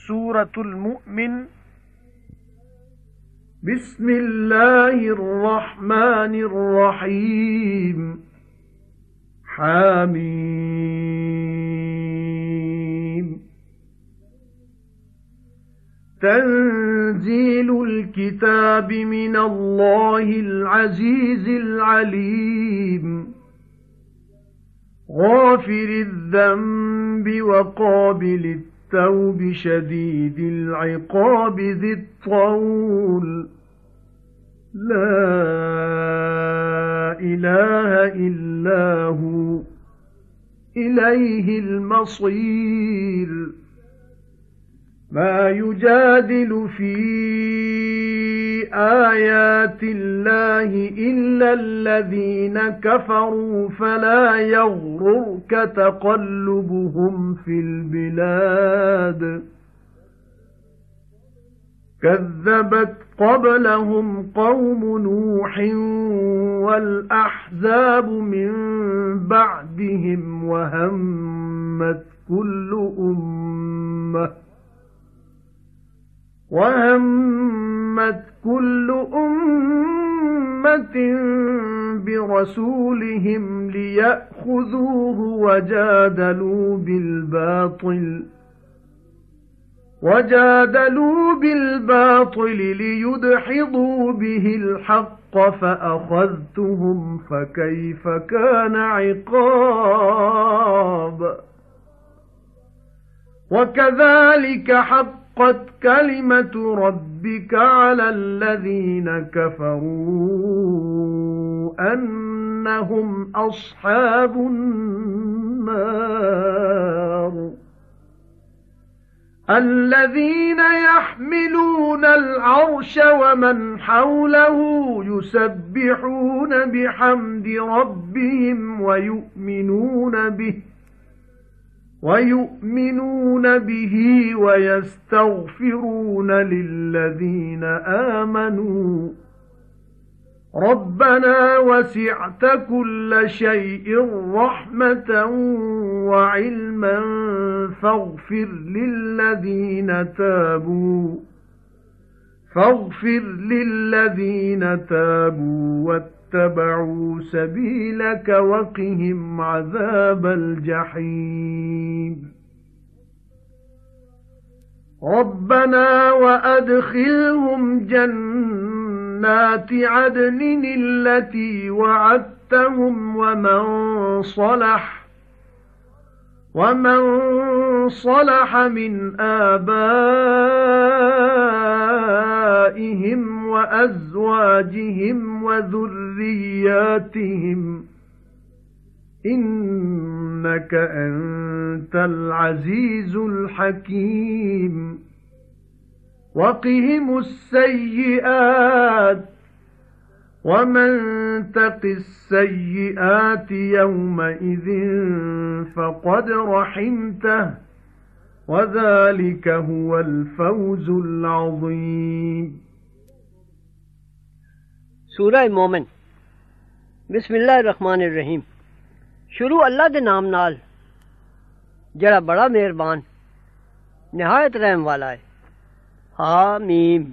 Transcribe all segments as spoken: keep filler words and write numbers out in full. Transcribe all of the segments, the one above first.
सूरतुल मुमिन। बिस्मिल्लाहिर्रहमानिर्रहीम। हामीम। तंजीलुल किताबि मिनल्लाहिल अज़ीज़िल अलीम। गाफिरिज़ ज़ंबि व क़ाबिलित तौब शदीदिल इक़ाब ज़ित तौल। ला इलाहा इल्ला हु इलैहिल मसीर। मा युजादिलु फी आयातिल्लाहि इल्लल्लज़ीना कफ़रू फला यग़्रुरक तक़ल्लुबुहुम फ़िल बिलाद। कज़्ज़बत क़ब्लहुम क़ौमु नूह वल अहज़ाब मिन बअदिहिम वहम्मत कुल्लु उम्मह وَهَمَّتْ كُلُّ أُمَّةٍ بِرَسُولِهِمْ لِيَأْخُذُوهُ وَجَادَلُوا بِالْبَاطِلِ وَجَادَلُوا بِالْبَاطِلِ لِيُدْحِضُوا بِهِ الْحَقَّ فَأَخَذْتُهُمْ فَكَيْفَ كَانَ عِقَابِ وَكَذَلِكَ حَقَّ قَدْ كَلِمَةُ رَبِّكَ عَلَى الَّذِينَ كَفَرُوا أَنَّهُمْ أَصْحَابُ النَّارِ الَّذِينَ يَحْمِلُونَ الْعَرْشَ وَمَنْ حَوْلَهُ يُسَبِّحُونَ بِحَمْدِ رَبِّهِمْ وَيُؤْمِنُونَ بِهِ وَيُؤْمِنُونَ بِهِ وَيَسْتَغْفِرُونَ لِلَّذِينَ آمَنُوا رَبَّنَا وَسِعْتَ كُلَّ شَيْءٍ رَحْمَةً وَعِلْمًا فاغفر لِلَّذِينَ تَابُوا فاغفر لِلَّذِينَ تَابُوا وَاتَّبَعُوا سَبِيلَكَ وَقِهِمْ عَذَابَ الْجَحِيمِ. رَبَّنَا وَأَدْخِلْهُمْ جَنَّاتِ عَدْنٍ الَّتِي وَعَدتَّهُمْ وَمَنْ صَلَحَ وَمَنْ صَلَحَ مِنْ آبَائِهِمْ وَأَزْوَاجِهِمْ وَذُرِّيَّاتِهِمْ إِنَّكَ أَنْتَ الْعَزِيزُ الْحَكِيمُ. وَقِهِمُ السَّيِّئَاتِ وَمَنْ تَقِ السَّيِّئَاتِ يَوْمَئِذٍ فَقَدْ رَحِمْتَهُ وَذَلِكَ هُوَ الْفَوْزُ الْعَظِيمُ. सूरह मोमिन। बिस्मिल्लाहिर्रहमानिर्रहीम। शुरू अल्लाह दे नाम नाल जड़ा बड़ा मेहरबान निहायत रहम वाला है। हामीम।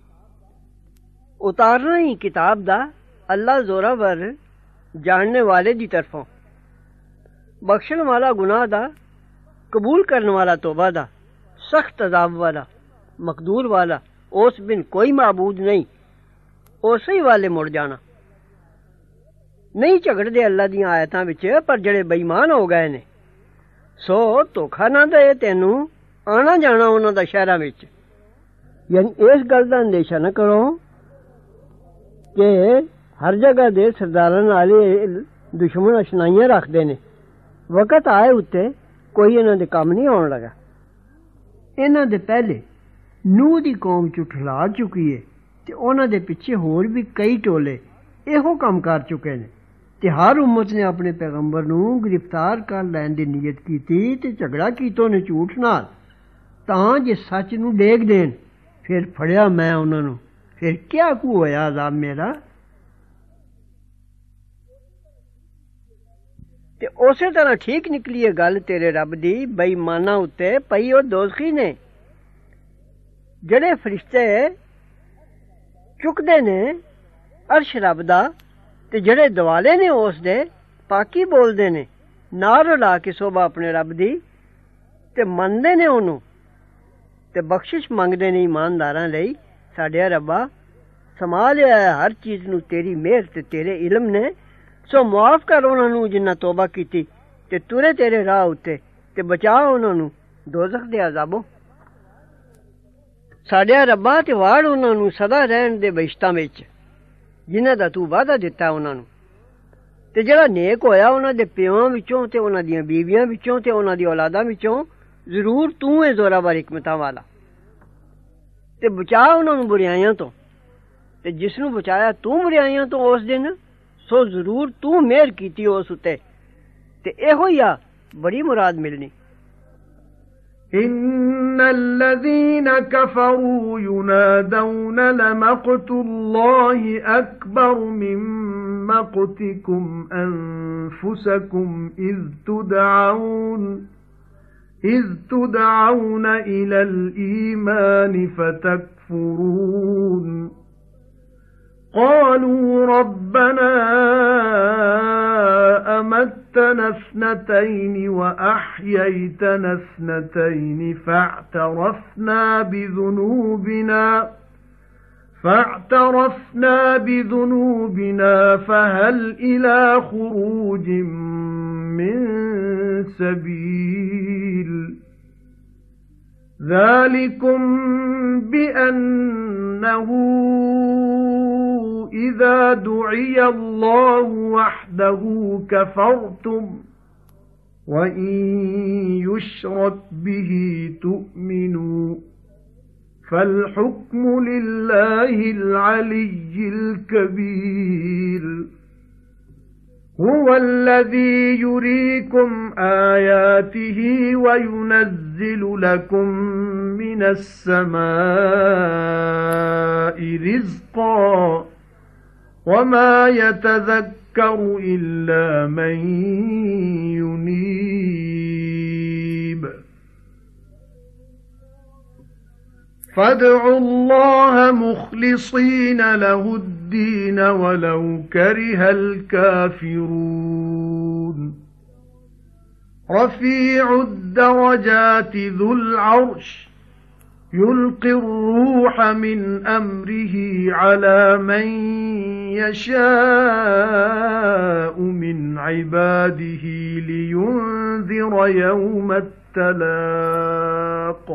उतारना ही किताब दा अल्लाह जोरावर जानने वाले दी तरफों, बख्शण वाला गुनाह दा, कबूल करने वाला तौबा दा, सख्त अजाब वाला, मकदूर वाला, उस बिन कोई माबूद नहीं, उसे वाले मुड़ जाना। नहीं झगड़दे अल्लाह दी आयतां विच पर जड़े बेईमान हो गए ने, सो धोखा ना दे तैनू आना जाना उन्हां दा शहरां विच। यानी इस गल दा अंदेशा न करो कि हर जगह दे सरदारां नाल दुश्मन अशनाइयां रखदे ने। वक़्त आए उत्ते कोई इन्हां दे कम नहीं आउण लगा। इन्हां दे पहले नूह दी कौम झुठला चुकी है ते उन्हां दे पिछे होर भी कई टोले इहो काम कर चुके ने ते हर उम्मत ने अपने पैगंबर नूं गिरफ्तार कर लैण दी नीयत कीती ते झगड़ा कीता ने झूठ नाल तां जे सच नूं डेग देण। फिर फड़िया मैं उन्हां नूं, फिर क्या कु होया अज़ाब मेरा। ते उसे तरह ठीक निकली है गल तेरे रब दी बेईमानां उत्ते पई ओ दोज़खी ने ਜਿਹੜੇ ਫਰਿਸ਼ਤੇ ਚੁੱਕਦੇ ਨੇ ਅਰਸ਼ ਰੱਬ ਦਾ ਤੇ ਜਿਹੜੇ ਦਿਵਾਲੇ ਨੇ ਉਸ ਦੇ ਪਾਕੀ ਬੋਲਦੇ ਨੇ ਨਾਲ ਰਲਾ ਕੇ ਸੋਭਾ ਆਪਣੇ ਰੱਬ ਦੀ ਤੇ ਮੰਨਦੇ ਨੇ ਉਹਨੂੰ ਤੇ ਬਖਸ਼ਿਸ਼ ਮੰਗਦੇ ਨੇ ਇਮਾਨਦਾਰਾਂ ਲਈ ਸਾਡੇ ਰੱਬਾ ਸੰਭਾਲ ਲਿਆ ਹਰ ਚੀਜ਼ ਨੂੰ ਤੇਰੀ ਮਿਹਰ ਤੇ ਤੇਰੇ ਇਲਮ ਨੇ ਸੋ ਮੁਆਫ ਕਰ ਉਹਨਾਂ ਨੂੰ ਜਿਨ੍ਹਾਂ ਤੋਬਾ ਕੀਤੀ ਤੇ ਤੁਰੇ ਤੇਰੇ ਰਾਹ ਉੱਤੇ ਤੇ ਬਚਾ ਉਹਨਾਂ ਨੂੰ ਦੋਜ਼ਖ ਦੇ ਅਜ਼ਾਬੋਂ ਸਾਡੇ ਰੱਬਾ ਤੇ ਵਾੜ ਉਹਨਾਂ ਨੂੰ ਸਦਾ ਰਹਿਣ ਦੇ ਬਹਿਸ਼ਤਾਂ ਵਿੱਚ ਜਿਨ੍ਹਾਂ ਦਾ ਤੂੰ ਵਾਅਦਾ ਦਿੱਤਾ ਉਹਨਾਂ ਨੂੰ ਤੇ ਜਿਹੜਾ ਨੇਕ ਹੋਇਆ ਉਹਨਾਂ ਦੇ ਪਿਓਾਂ ਵਿੱਚੋਂ ਤੇ ਉਹਨਾਂ ਦੀਆਂ ਬੀਵੀਆਂ ਵਿੱਚੋਂ ਤੇ ਉਹਨਾਂ ਦੀ ਔਲਾਦਾਂ ਵਿੱਚੋਂ ਜ਼ਰੂਰ ਤੂੰ ਹੈ ਜ਼ੋਰਾਵਰ ਹਕਮਤਾਂ ਵਾਲਾ ਤੇ ਬਚਾ ਉਹਨਾਂ ਨੂੰ ਬੁਰਾਈਆਂ ਤੋਂ ਤੇ ਜਿਸ ਨੂੰ ਬਚਾਇਆ ਤੂੰ ਬੁਰਾਈਆਂ ਤੋਂ ਉਸ ਦਿਨ ਸੋ ਜ਼ਰੂਰ ਤੂੰ ਮਿਹਰ ਕੀਤੀ ਉਸ ਉੱਤੇ ਤੇ ਇਹੋ ਹੀ ਆ ਬੜੀ ਮੁਰਾਦ ਮਿਲਣੀ إن الذين كفروا ينادون لمقت الله أكبر من مقتكم أنفسكم إذ تدعون إذ تدعون إلى الإيمان فتكفرون قالوا ربنا أمتنا اثنتين وأحييتنا اثنتين فاعترفنا بذنوبنا فاعترفنا بذنوبنا فهل إلى خروج من سبيل ذلكم بأنه إذا دعي الله وحده كفرتم وإن يشرك به تؤمنوا فالحكم لله العلي الكبير هو الذي يريكم آياته وينزل لكم من السماء رزقا وما يتذكر إلا من ينيب فادعوا الله مخلصين له الدين ولو كره الكافرون رفيع الدرجات ذو العرش يلقي الروح من أمره على من يشاء من عباده لينذر يوم التلاق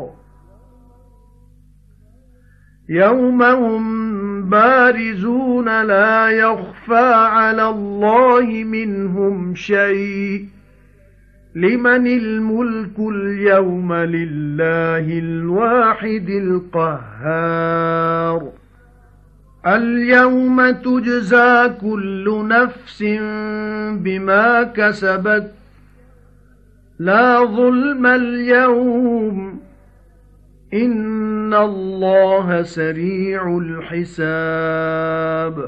يوم هم بارزون لا يخفى على الله منهم شيء لمن الملك اليوم لله الواحد القهار اليوم تجزى كل نفس بما كسبت لا ظلم اليوم إن الله سريع الحساب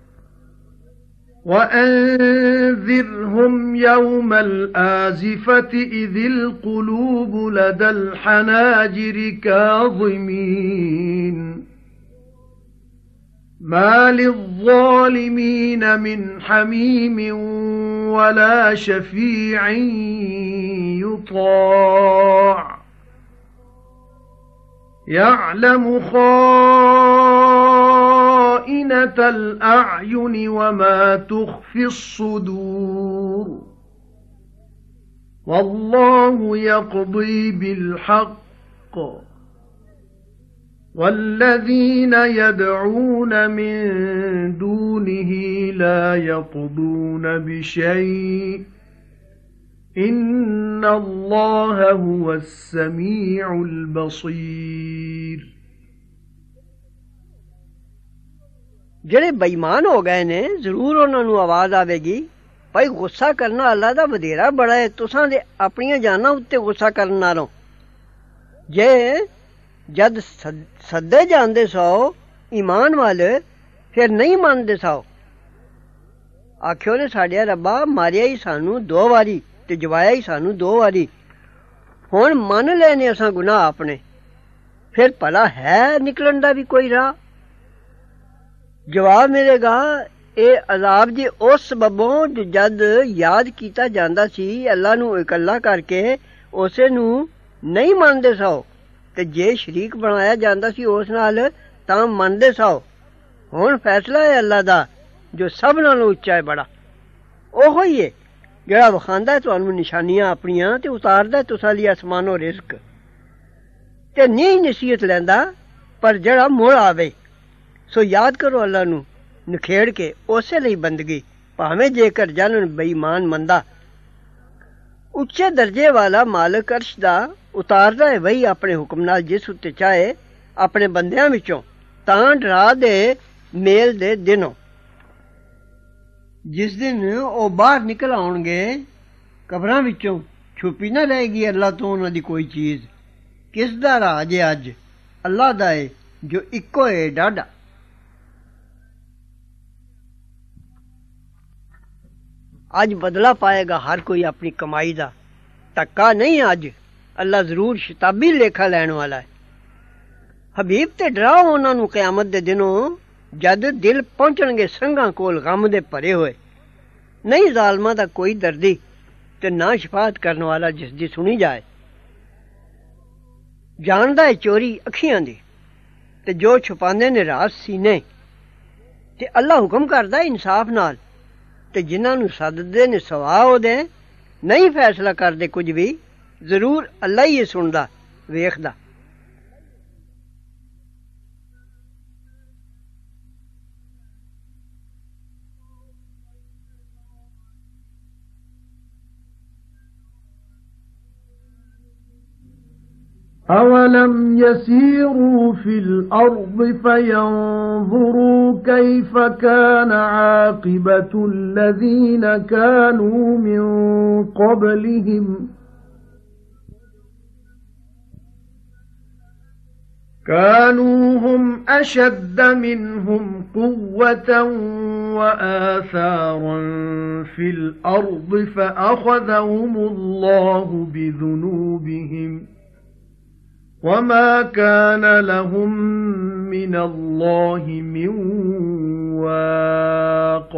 وأنذرهم يوم الآزفة إذ القلوب لدى الحناجر كاظمين ما للظالمين من حميم ولا شفيع يطاع يعلم خائنة الأعين وما تخفي الصدور والله يقضي بالحق والذين يدعون من دونه لا يقضون بشيء إن الله هو السميع البصير ਜਿਹੜੇ ਬੇਈਮਾਨ ਹੋ ਗਏ ਨੇ ਜ਼ਰੂਰ ਉਹਨਾਂ ਨੂੰ ਆਵਾਜ਼ ਆਵੇਗੀ ਭਾਈ ਗੁੱਸਾ ਕਰਨਾ ਅੱਲਾ ਦਾ ਵਧੇਰਾ ਬੜਾ ਹੈ ਤੁਸਾਂ ਦੇ ਆਪਣੀਆਂ ਜਾਨਾਂ ਉੱਤੇ ਗੁੱਸਾ ਕਰਨ ਨਾਲੋਂ ਜੇ ਜਦ ਸੱਦੇ ਜਾਂਦੇ ਸੋ ਈਮਾਨ ਵਾਲੇ ਫਿਰ ਨਹੀਂ ਮੰਨਦੇ ਸੋ ਆਖਿਓ ਨੇ ਸਾਡੇ ਰੱਬਾ ਮਾਰਿਆ ਹੀ ਸਾਨੂੰ ਦੋ ਵਾਰੀ ਤੇ ਜਵਾਇਆ ਹੀ ਸਾਨੂੰ ਦੋ ਵਾਰੀ ਹੁਣ ਮੰਨ ਲੈਨੇ ਅਸਾਂ ਗੁਨਾਹ ਆਪਣੇ फिर भला है निकलन दा भी कोई राह? जवाब मिलेगा, ए अजाब जी उस सबबों जो जद याद कीता जांदा सी अल्लाह नू इकल्ला करके उसे नू नहीं मनदे सो, ते जे शरीक बनाया जांदा सी उस नाल तां मनदे सो। हुण फैसला है अल्लाह दा जो सब नालों उच्चा है बड़ा। ओहो ही है जेड़ा वखांदा है तुहानू निशानियां अपनियां ते उतारदा है तुसां लई आसमानों रिज़्क, ते नहीं नसीहत लैंदा पर जेड़ा मुड़ आवे। सो याद करो अल्लाह नू नखेड़ के उसे लई बंदगी, भावें जेकर जानन बेईमान मंदा। उच्चे दर्जे वाला मालिक अर्श दा उतारदा है वही अपने हुक्म नाल जिस उत्ते चाहे अपने बंदियां विचों, तां डरा दे मेल दे दिनों जिस दिन ओ बाहर निकल आउणगे कबरां विचों, छुपी ना रहेगी अल्लाह तो उन्हां दी कोई चीज। किस दा राज है अज? अल्लाह दा है जो इक्को है डाढा। अज बदला पाएगा हर कोई अपनी कमाई दा, धक्का नहीं अज, अल्लाह जरूर शताबी लेखा लैण वाला है। हबीब ते डराओ उन्हां नू क़यामत दे दिनों जद दिल पहुंचणगे संघां कोल गम दे भरे होए। नहीं जालमां दा कोई दर्दी ते ना शफात करन वाला जिसदी सुनी जाए। जानदा है चोरी अखियां दी ते जो छुपांदे ने राज सीने, ते अल्लाह हुक्म करदा है इंसाफ नाल, ते जिन्हां नू सददे ने सवा ओहदे नहीं फैसला करदे कुछ भी, जरूर अल्लाह ही सुनदा वेखदा। أَوَلَمْ يَسِيرُوا فِي الْأَرْضِ فَيَنظُرُوا كَيْفَ كَانَ عَاقِبَةُ الَّذِينَ كَانُوا مِنْ قَبْلِهِمْ كَانُوا هُمْ أَشَدَّ مِنْهُمْ قُوَّةً وَآثَارًا فِي الْأَرْضِ فَأَخَذَهُمُ اللَّهُ بِذُنُوبِهِمْ وَمَا كَانَ لَهُم مِّنَ اللَّهِ مِن وَاقٍ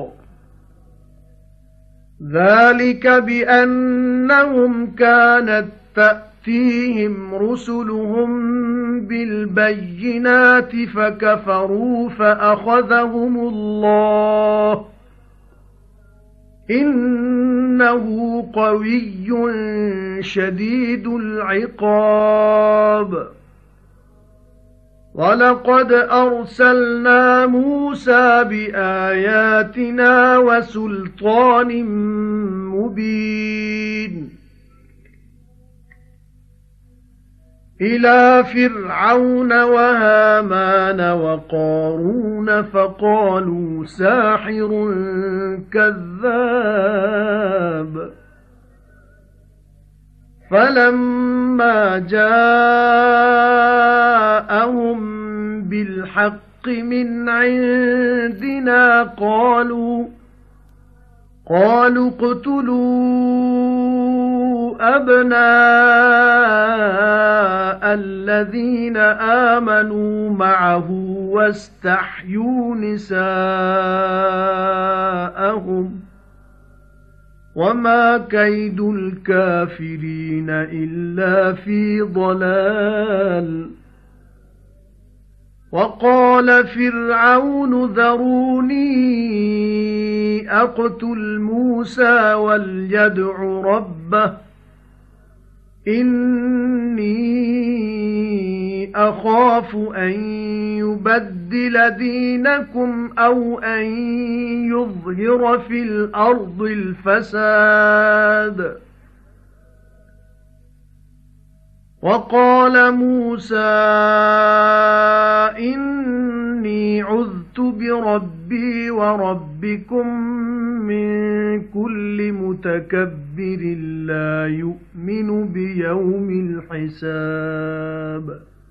ذَلِكَ بِأَنَّهُمْ كَانَتْ تَأْتِيهِمْ رُسُلُهُم بِالْبَيِّنَاتِ فَكَفَرُوا فَأَخَذَهُمُ اللَّهُ إِنَّهُ قَوِيٌّ شَدِيدُ الْعِقَابِ وَلَقَدْ أَرْسَلْنَا مُوسَى بِآيَاتِنَا وَسُلْطَانٍ مُبِينٍ إِلَى فِرْعَوْنَ وَهَامَانَ وَقَارُونَ فَقَالُوا سَاحِرٌ كَذَّابٌ فَلَمَّا جَاءَهُم بِالْحَقِّ مِنْ عِندِنَا قَالُوا قَالُوا اقْتُلُوا أَبْنَاءَ الَّذِينَ آمَنُوا مَعَهُ وَاسْتَحْيُوا نِسَاءَهُمْ وَمَا كَيْدُ الْكَافِرِينَ إِلَّا فِي ضَلَالٍ وَقَالَ فِرْعَوْنُ ذَرُونِي أَقْتُلْ مُوسَى وَلْيَدْعُ رَبَّهُ إِنِّي أَخَافُ أَن يُبَدِّلَ دِينَكُمْ أَوْ أَن يُظْهِرَ فِي الْأَرْضِ الْفَسَادَ وَقَالَ مُوسَى إِنِّي عُذْتُ بِرَبِّي وَرَبِّكُمْ مِنْ كُلِّ مُتَكَبِّرٍ لَا يُؤْمِنُ بِيَوْمِ الْحِسَابِ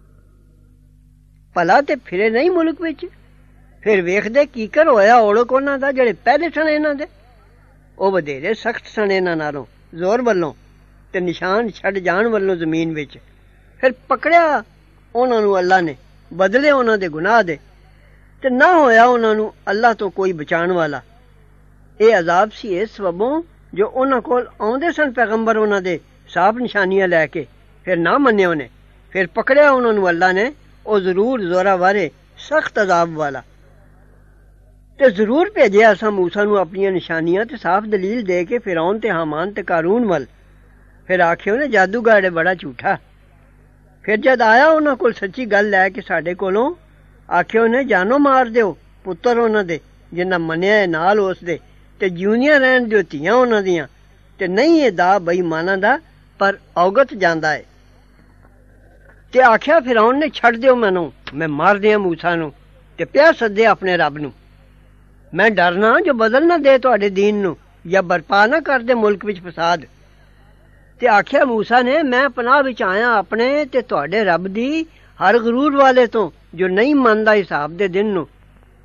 ਭਲਾ ਤੇ ਫਿਰੇ ਨਹੀਂ ਮੁਲਕ ਵਿੱਚ, ਫਿਰ ਵੇਖਦੇ ਕੀ ਕਰ ਹੋਇਆ ਔੜਕ ਉਹਨਾਂ ਦਾ ਜਿਹੜੇ ਪਹਿਲੇ ਸਨ ਇਹਨਾਂ ਦੇ। ਉਹ ਵਧੇਰੇ ਸਖਤ ਸਨ ਇਹਨਾਂ ਨਾਲੋਂ ਜ਼ੋਰ ਵੱਲੋਂ ਤੇ ਨਿਸ਼ਾਨ ਛੱਡ ਜਾਣ ਵੱਲੋਂ ਜ਼ਮੀਨ ਵਿੱਚ। ਫਿਰ ਪਕੜਿਆ ਉਹਨਾਂ ਨੂੰ ਅੱਲਾ ਨੇ ਬਦਲੇ ਉਹਨਾਂ ਦੇ ਗੁਨਾਹ ਦੇ ਤੇ ਨਾ ਹੋਇਆ ਉਹਨਾਂ ਨੂੰ ਅੱਲਾ ਤੋਂ ਕੋਈ ਬਚਾਉਣ ਵਾਲਾ। ਇਹ ਅਜ਼ਾਬ ਸੀ ਇਸ ਸਬਬੋਂ ਜੋ ਉਹਨਾਂ ਕੋਲ ਆਉਂਦੇ ਸਨ ਪੈਗੰਬਰ ਉਹਨਾਂ ਦੇ ਸਾਫ਼ ਨਿਸ਼ਾਨੀਆਂ ਲੈ ਕੇ, ਫਿਰ ਨਾ ਮੰਨਿਆ ਉਹਨੇ, ਫਿਰ ਪਕੜਿਆ ਉਹਨਾਂ ਨੂੰ ਅੱਲਾ ਨੇ ਉਹ ਜ਼ਰੂਰ ਜ਼ੋਰਾਵਰ ਸਖਤ ਅਜ਼ਾਬ ਵਾਲਾ। ਤੇ ਜ਼ਰੂਰ ਭੇਜਿਆ ਅਸਾਂ ਮੂਸਾ ਨੂੰ ਆਪਣੀਆਂ ਨਿਸ਼ਾਨੀਆਂ ਤੇ ਸਾਫ਼ ਦਲੀਲ ਦੇ ਕੇ ਫਿਰੌਨ ਤੇ ਹਾਮਾਨ ਤੇ ਕਾਰੂਨ ਵੱਲ। ਫਿਰ ਆਖਿਆ ਉਹਨੇ ਜਾਦੂਗਰ ਬੜਾ ਝੂਠਾ। ਫਿਰ ਜਦ ਆਇਆ ਉਹਨਾਂ ਕੋਲ ਸੱਚੀ ਗੱਲ ਲੈ ਕੇ ਸਾਡੇ ਕੋਲੋਂ, ਆਖਿਆ ਉਹਨੇ ਜਾਨੋਂ ਮਾਰ ਦਿਓ ਪੁੱਤਰ ਉਹਨਾਂ ਦੇ ਜਿਨ੍ਹਾਂ ਮੰਨਿਆ ਹੈ ਨਾਲ ਉਸ ਦੇ, ਤੇ ਜਿਉਂਦੀਆਂ ਰਹਿਣ ਦਿਓ ਧੀਆਂ ਉਹਨਾਂ ਦੀਆਂ, ਤੇ ਨਹੀਂ ਇਹ ਦਾ ਬੇਈਮਾਨਾਂ ਦਾ ਪਰ ਔਗਤ ਜਾਂਦਾ ਹੈ। ਤੇ ਆਖਿਆ ਫਿਰੌਨ ਨੇ ਛੱਡ ਦਿਓ ਮੈਨੂੰ, ਮੈਂ ਮਾਰ ਦਿਆਂ ਮੂਸਾ ਨੂੰ ਤੇ ਪਿਆ ਸੱਦੇ ਆਪਣੇ ਰੱਬ ਨੂੰ। ਮੈਂ ਡਰਨਾ ਜੋ ਬਦਲ ਨਾ ਦੇ ਤੁਹਾਡੇ ਦੀਨ ਨੂੰ ਜਾਂ ਬਰਪਾ ਨਾ ਕਰ ਦੇ ਮੁਲਕ ਵਿੱਚ ਫਸਾਦ। ਤੇ ਆਖਿਆ ਮੂਸਾ ਨੇ ਮੈਂ ਪਨਾਹ ਵਿੱਚ ਆਇਆ ਆਪਣੇ ਤੇ ਤੁਹਾਡੇ ਰੱਬ ਦੀ ਹਰ ਗਰੂਰ ਵਾਲੇ ਤੋਂ ਜੋ ਨਹੀਂ ਮੰਨਦਾ ਹਿਸਾਬ ਦੇ ਦਿਨ ਨੂੰ।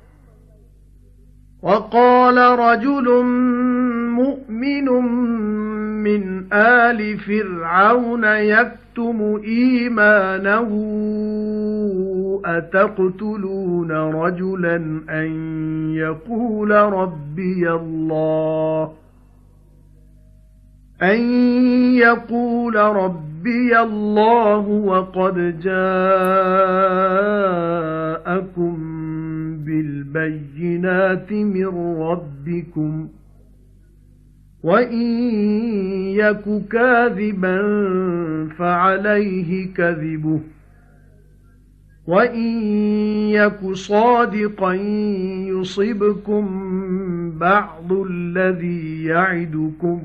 وقال رجل مؤمن من آل فرعون يكتم إيمانه أتقتلون رجلا أن يقول ربي الله أن يقول ربي الله وقد جاءكم بالبينات من ربكم وإن يك كاذبا فعليه كذبه وإن يك صادقا يصبكم بعض الذي يعدكم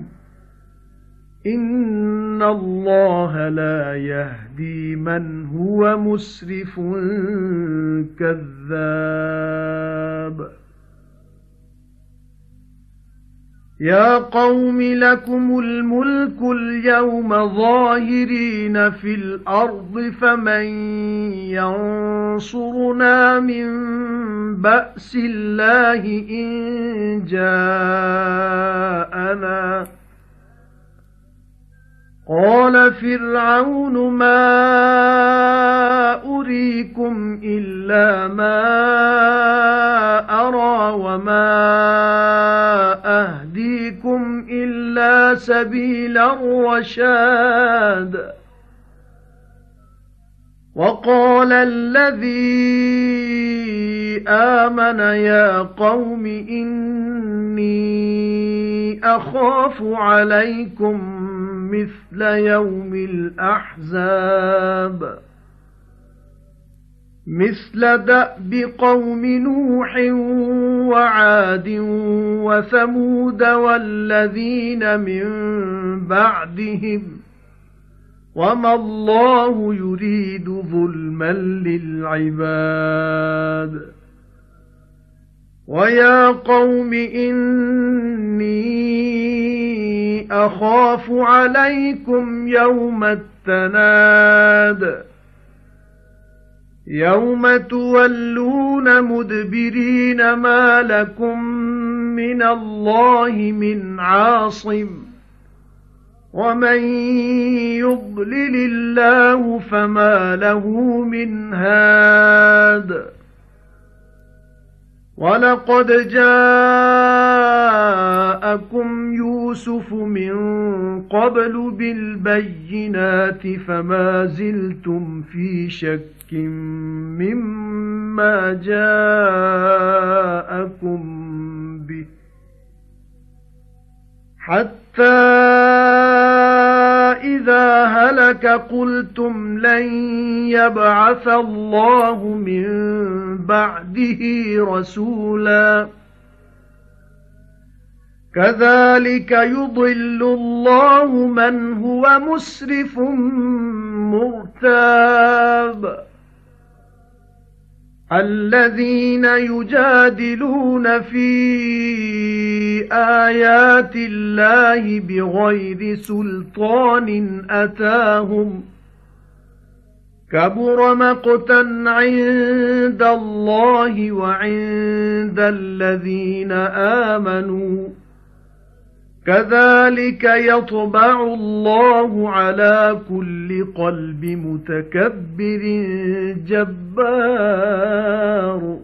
إن الله لا يهدي من هو مسرف كذاب يا قوم لكم الملك اليوم ظاهرين في الأرض فمن ينصرنا من بأس الله إن جاءنا قال فرعون ما أريكم إلا ما أرى وما أهديكم إلا سبيل الرشاد وقال الذي آمن يا قوم إني أخاف عليكم مثل يوم الأحزاب مثل دأب قوم نوح وعاد وثمود والذين من بعدهم وما الله يريد ظلما للعباد ويا قوم إني أخاف عليكم يوم التناد يوم تولون مدبرين ما لكم من الله من عاصم ومن يضلل الله فما له من هاد وَلَقَدْ جَاءَكُمْ يُوسُفُ مِنْ قَبْلُ بِالْبَيِّنَاتِ فَمَا زِلْتُمْ فِي شَكٍّ مِّمَّا جَاءَكُمْ بِهِ حَتَّى إِذَا هَلَكَ قُلْتُمْ لَن يَبْعَثَ اللَّهُ مِن بَعْدِهِ رَسُولًا كَذَلِكَ يُضِلُّ اللَّهُ مَنْ هُوَ مُسْرِفٌ مُرْتَابٌ الَّذِينَ يُجَادِلُونَ فِي آيَاتِ اللَّهِ بِغَيْرِ سُلْطَانٍ أَتَاهُمْ كَبُرَ مَقْتًا عِندَ اللَّهِ وَعِندَ الَّذِينَ آمَنُوا كذلك يطبع الله على كل قلب متكبر جبار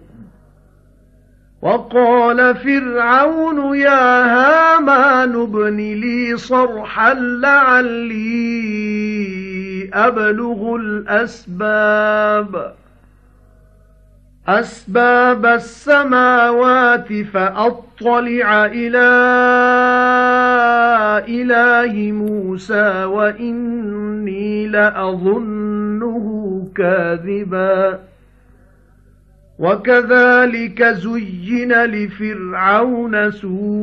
وقال فرعون يا هامان ابن لي صرحا لعلي أبلغ الأسباب أسباب السماوات فأطلع إلى إله موسى وإني لأظنه كاذبا وكذلك زين لفرعون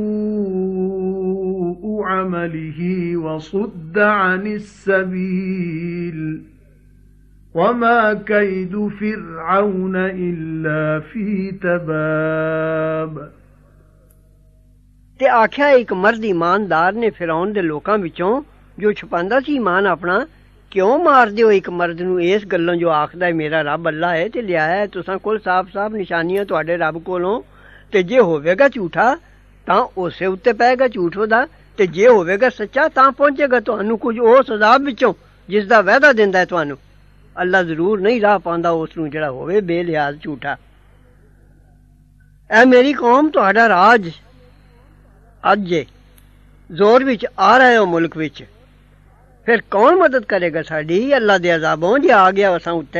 سوء عمله وصد عن السبيل وما كيد فرعون إلا في تباب ਤੇ ਆਖਿਆ ਇੱਕ ਮਰਦ ਇਮਾਨਦਾਰ ਨੇ ਫਿਰੌਨ ਦੇ ਲੋਕਾਂ ਵਿੱਚੋਂ ਜੋ ਛੁਪਾਉਂਦਾ ਸੀ ਇਮਾਨ ਆਪਣਾ ਕਿਉਂ ਮਾਰਦੇ ਹੋ ਇੱਕ ਮਰਦ ਨੂੰ ਇਸ ਗੱਲੋਂ ਜੋ ਆਖਦਾ ਹੈ ਮੇਰਾ ਰੱਬ ਅੱਲਾ ਹੈ ਤੇ ਲਿਆਇਆ ਤੁਸਾਂ ਕੋਲ ਸਾਫ਼-ਸਾਫ਼ ਨਿਸ਼ਾਨੀਆਂ ਤੁਹਾਡੇ ਰੱਬ ਕੋਲੋਂ ਤੇ ਜੇ ਹੋਵੇਗਾ ਝੂਠਾ ਤਾਂ ਉਸੇ ਉੱਤੇ ਪਏਗਾ ਝੂਠ ਉਹਦਾ ਤੇ ਜੇ ਹੋਵੇਗਾ ਸੱਚਾ ਤਾਂ ਪਹੁੰਚੇਗਾ ਤੁਹਾਨੂੰ ਕੁਝ ਉਸ ਅਜ਼ਾਬ ਵਿੱਚੋਂ ਜਿਸ ਦਾ ਵਾਅਦਾ ਦਿੰਦਾ ਹੈ ਤੁਹਾਨੂੰ ਅੱਲਾ ਜ਼ਰੂਰ ਨਹੀਂ ਰਾਹ ਪਾਉਂਦਾ ਉਸ ਨੂੰ ਜਿਹੜਾ ਹੋਵੇ ਬੇਲਿਆਜ਼ ਝੂਠਾ ਐ ਮੇਰੀ ਕੌਮ ਤੁਹਾਡਾ ਰਾਜ ਅੱਜ ਜ਼ੋਰ ਵਿੱਚ ਆ ਰਹੇ ਹੋ ਮੁਲਕ ਵਿੱਚ ਫਿਰ ਕੌਣ ਮਦਦ ਕਰੇਗਾ ਸਾਡੀ ਅੱਲਾ ਦੇ ਅਜ਼ਾਬੋਂ ਜੇ ਆ ਗਿਆ ਅਸਾਂ ਉੱਤੇ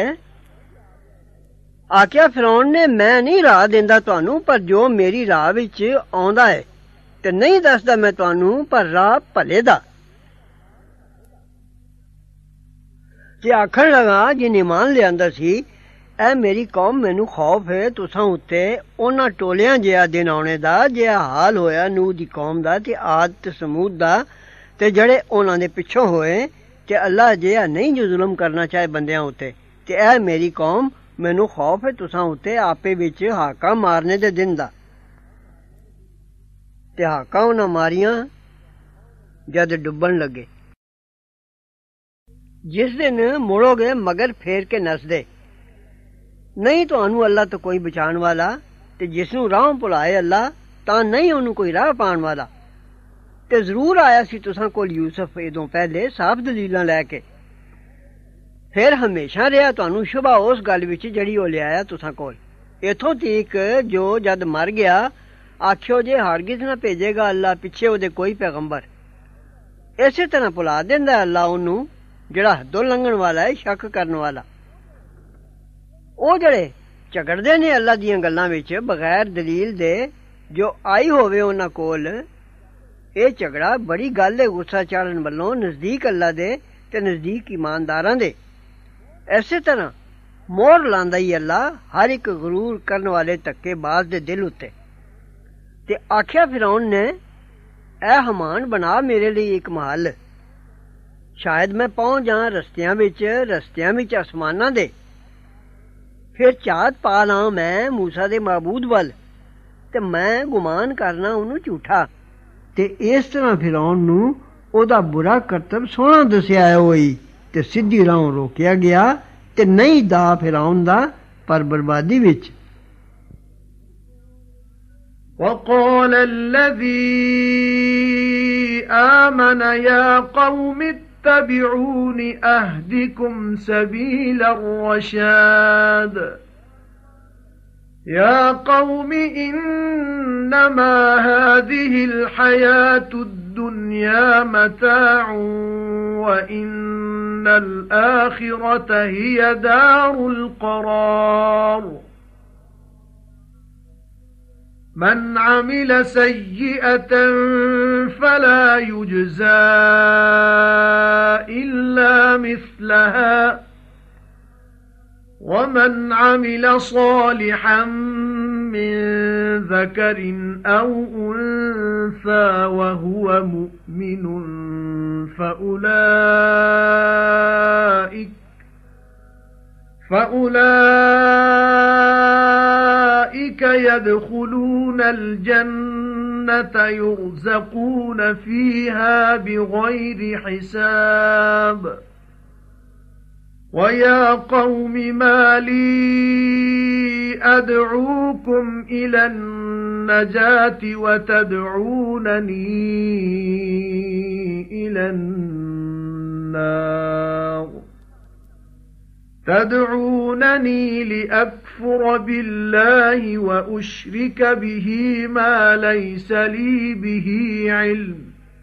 ਆਖਿਆ ਫਿਰੌਨ ਨੇ ਮੈਂ ਨਹੀਂ ਰਾਹ ਦਿੰਦਾ ਤੁਹਾਨੂੰ ਪਰ ਜੋ ਮੇਰੀ ਰਾਹ ਵਿੱਚ ਆਉਂਦਾ ਹੈ ਤੇ ਨਹੀਂ ਦੱਸਦਾ ਮੈਂ ਤੁਹਾਨੂੰ ਪਰ ਰਾਹ ਭਲੇ ਦਾ ਜੇ ਆਖਣ ਲਗਾ ਜਿਹਨੇ ਇਮਾਨ ਲਿਆਂਦਾ ਸੀ ਐ ਮੇਰੀ ਕੌਮ ਮੈਨੂੰ ਖੌਫ ਹੈ ਤੁਸਾਂ ਉੱਤੇ ਉਹਨਾਂ ਟੋਲਿਆਂ ਜਿਹਾ ਦਿਨ ਆਉਣੇ ਦਾ ਜਿਹਾ ਹਾਲ ਹੋਇਆ ਨੂਹ ਦੀ ਕੌਮ ਦਾ ਤੇ ਆਦ ਤੇ ਸਮੂਦ ਦਾ ਤੇ ਜਿਹੜੇ ਉਹਨਾਂ ਦੇ ਪਿੱਛੋਂ ਹੋਏ ਤੇ ਅੱਲਾ ਜਿਹਾ ਨਹੀਂ ਜੋ ਜ਼ੁਲਮ ਕਰਨਾ ਚਾਹੇ ਬੰਦਿਆਂ ਉੱਤੇ ਤੇ ਐ ਮੇਰੀ ਕੌਮ ਮੈਨੂੰ ਖੌਫ ਹੈ ਤੁਸਾਂ ਉੱਤੇ ਆਪੇ ਵਿੱਚ ਹਾਕਾਂ ਮਾਰਨੇ ਦੇ ਦਿਨ ਦਾ ਤੇ ਹਾਕਾਂ ਉਹਨਾਂ ਮਾਰੀਆਂ ਜਦ ਡੁੱਬਣ ਲੱਗੇ ਜਿਸ ਦਿਨ ਮੁੜੋਗੇ ਮਗਰ ਫੇਰ ਕੇ ਨਸਦੇ ਨਹੀਂ ਤੁਹਾਨੂੰ ਅੱਲਾ ਤੋਂ ਕੋਈ ਬਚਾਉਣ ਵਾਲਾ ਤੇ ਜਿਸ ਨੂੰ ਰਾਹ ਭੁਲਾਏ ਅੱਲਾ ਤਾਂ ਨਹੀਂ ਉਹਨੂੰ ਕੋਈ ਰਾਹ ਪਾਉਣ ਵਾਲਾ ਤੇ ਜ਼ਰੂਰ ਆਇਆ ਸੀ ਤੁਸਾਂ ਕੋਲ ਯੂਸਫ ਇਹਦੋਂ ਪਹਿਲੇ ਸਾਫ਼ ਦਲੀਲਾਂ ਲੈ ਕੇ ਫਿਰ ਹਮੇਸ਼ਾ ਰਿਹਾ ਤੁਹਾਨੂੰ ਸ਼ੁਭਾ ਉਸ ਗੱਲ ਵਿੱਚ ਜਿਹੜੀ ਉਹ ਲਿਆਇਆ ਤੁਸਾਂ ਕੋਲ ਇਥੋਂ ਤੀਕ ਜੋ ਜਦ ਮਰ ਗਿਆ ਆਖਿਓ ਜੇ ਹਰਗਿਜ਼ ਨਾ ਭੇਜੇਗਾ ਅੱਲਾ ਪਿੱਛੇ ਉਹਦੇ ਕੋਈ ਪੈਗੰਬਰ ਇਸੇ ਤਰ੍ਹਾਂ ਭੁਲਾ ਦਿੰਦਾ ਅੱਲਾ ਉਹਨੂੰ ਜਿਹੜਾ ਹੱਦੋਂ ਲੰਘਣ ਵਾਲਾ ਹੈ ਸ਼ੱਕ ਕਰਨ ਵਾਲਾ ਉਹ ਜਿਹੜੇ ਝਗੜਦੇ ਨੇ ਅੱਲਾ ਦੀਆਂ ਗੱਲਾਂ ਵਿੱਚ ਬਗੈਰ ਦਲੀਲ ਦੇ ਜੋ ਆਈ ਹੋਵੇ ਉਹਨਾਂ ਕੋਲ ਇਹ ਝਗੜਾ ਬੜੀ ਗੱਲ ਹੈ ਗੁੱਸਾ ਚਾੜਨ ਵੱਲੋਂ ਨਜ਼ਦੀਕ ਅੱਲਾ ਦੇ ਤੇ ਨਜ਼ਦੀਕ ਇਮਾਨਦਾਰਾਂ ਦੇ ਐਸੇ ਤਰ੍ਹਾਂ ਮੋਹਰ ਲਾਂਦਾ ਹੀ ਅੱਲਾ ਹਰ ਇੱਕ ਗਰੂਰ ਕਰਨ ਵਾਲੇ ਧੱਕੇਬਾਜ਼ ਦੇ ਦਿਲ ਉੱਤੇ ਤੇ ਆਖਿਆ ਫਿਰੌਨ ਨੇ ਐ ਹਮਾਨ ਬਣਾ ਮੇਰੇ ਲਈ ਇੱਕ ਮਹੱਲ ਸ਼ਾਇਦ ਮੈਂ ਪਹੁੰਚ ਜਾਂ ਰਸਤਿਆਂ ਵਿੱਚ ਰਸਤਿਆਂ ਵਿੱਚ ਅਸਮਾਨਾਂ ਦੇ ਫਿਰ ਝਾਤ ਪਾ ਲਾਂ ਮੈਂ ਮੂਸਾ ਦੇ ਮਾਬੂਦ ਵੱਲ ਤੇ ਮੈਂ ਗੁਮਾਨ ਕਰਨਾ ਉਹਨੂੰ ਝੂਠਾ ਤੇ ਇਸ ਤਰ੍ਹਾਂ ਫਿਰੌਨ ਨੂੰ ਉਹਦਾ ਬੁਰਾ ਕਰਤਬ ਸੋਹਣਾ ਦੱਸਿਆ ਹੋਈ ਤੇ ਸਿੱਧੀ ਰਾਹ ਰੋਕਿਆ ਗਿਆ ਤੇ ਨਹੀਂ ਦਾ ਫਿਰੌਨ ਦਾ ਪਰ ਬਰਬਾਦੀ ਵਿੱਚ وقال الذي آمن يا قوم اتبعون أهدكم سبيل الرشاد يا قوم إنما هذه الحياة الدنيا متاع وإن الآخرة هي دار القرار من عمل سيئة فلا يجزى إلا مثلها ومن عمل صالحا من ذكر أو أنثى وهو مؤمن فأولئك فأولئك يدخلون الجنة يرزقون فيها بغير حساب ويا قوم ما لي أدعوكم إلى النجاة وتدعونني إلى النار تدعونني لأكفر بالله وأشرك به ما ليس لي به علم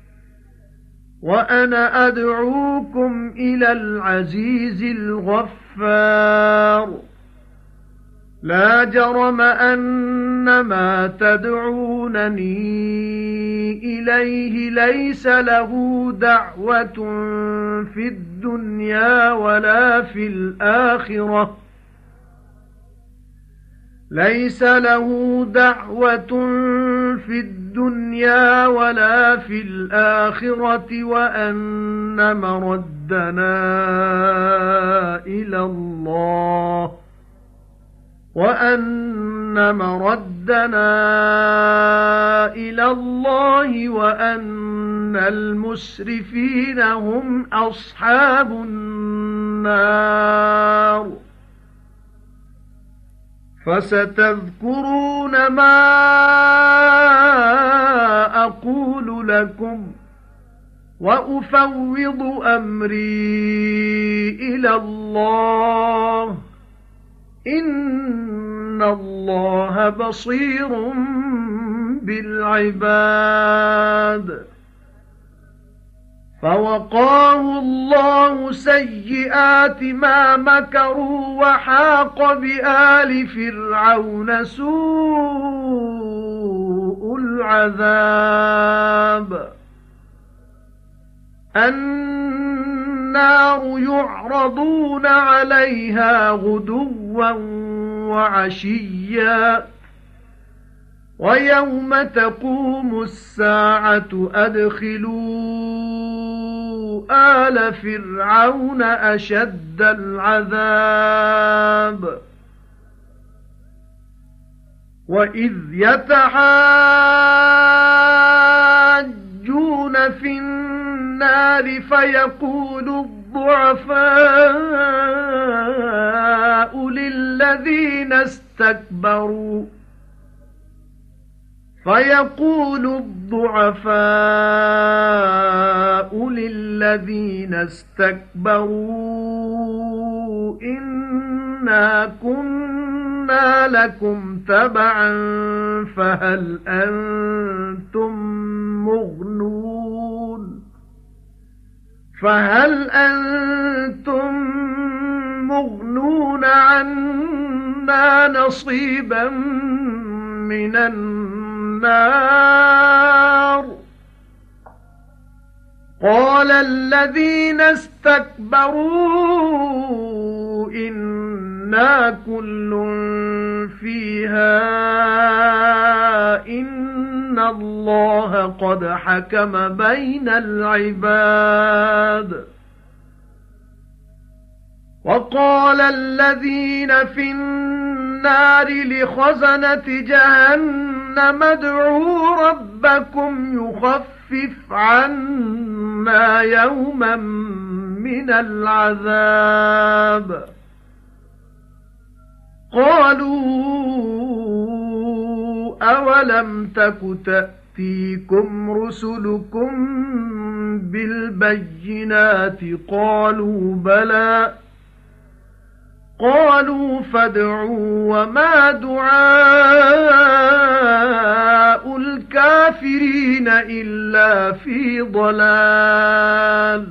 وأنا أدعوكم إلى العزيز الغفار لا جرم أن ما تدعونني إليه ليس له دعوة في الدنيا ولا في الآخرة ليس له دعوة في الدنيا ولا في الآخرة وأن مردنا إلى الله وأن مردنا إلى الله وأن المسرفين هم أصحاب النار فستذكرون ما أقول لكم وأفوض أمري إلى الله إن الله بصير بالعباد فوقاه الله سيئات ما مكروا وحاق بآل فرعون سوء العذاب النار يعرضون عليها غدوا وعشيا ويوم تقوم الساعة أدخلوا آل فرعون أشد العذاب وإذ يتحاجون في النار فيقول الضعفاء للذين استكبروا فيقول الضعفاء للذين استكبروا إنا كنا لكم تبعا فهل أنتم مغنون فهل أنتم مغنون عنا نصيبا من النار قال الذين استكبروا إنا كل فيها إن الله قد حكم بين العباد وقال الذين في النار لخزنة جهنم ادعوا ربكم يخفف عنا يوما من العذاب قالوا أولم تك تأتيكم رسلكم بالبينات قالوا بلى قالوا فادعوا وما دعاء الكافرين إلا في ضلال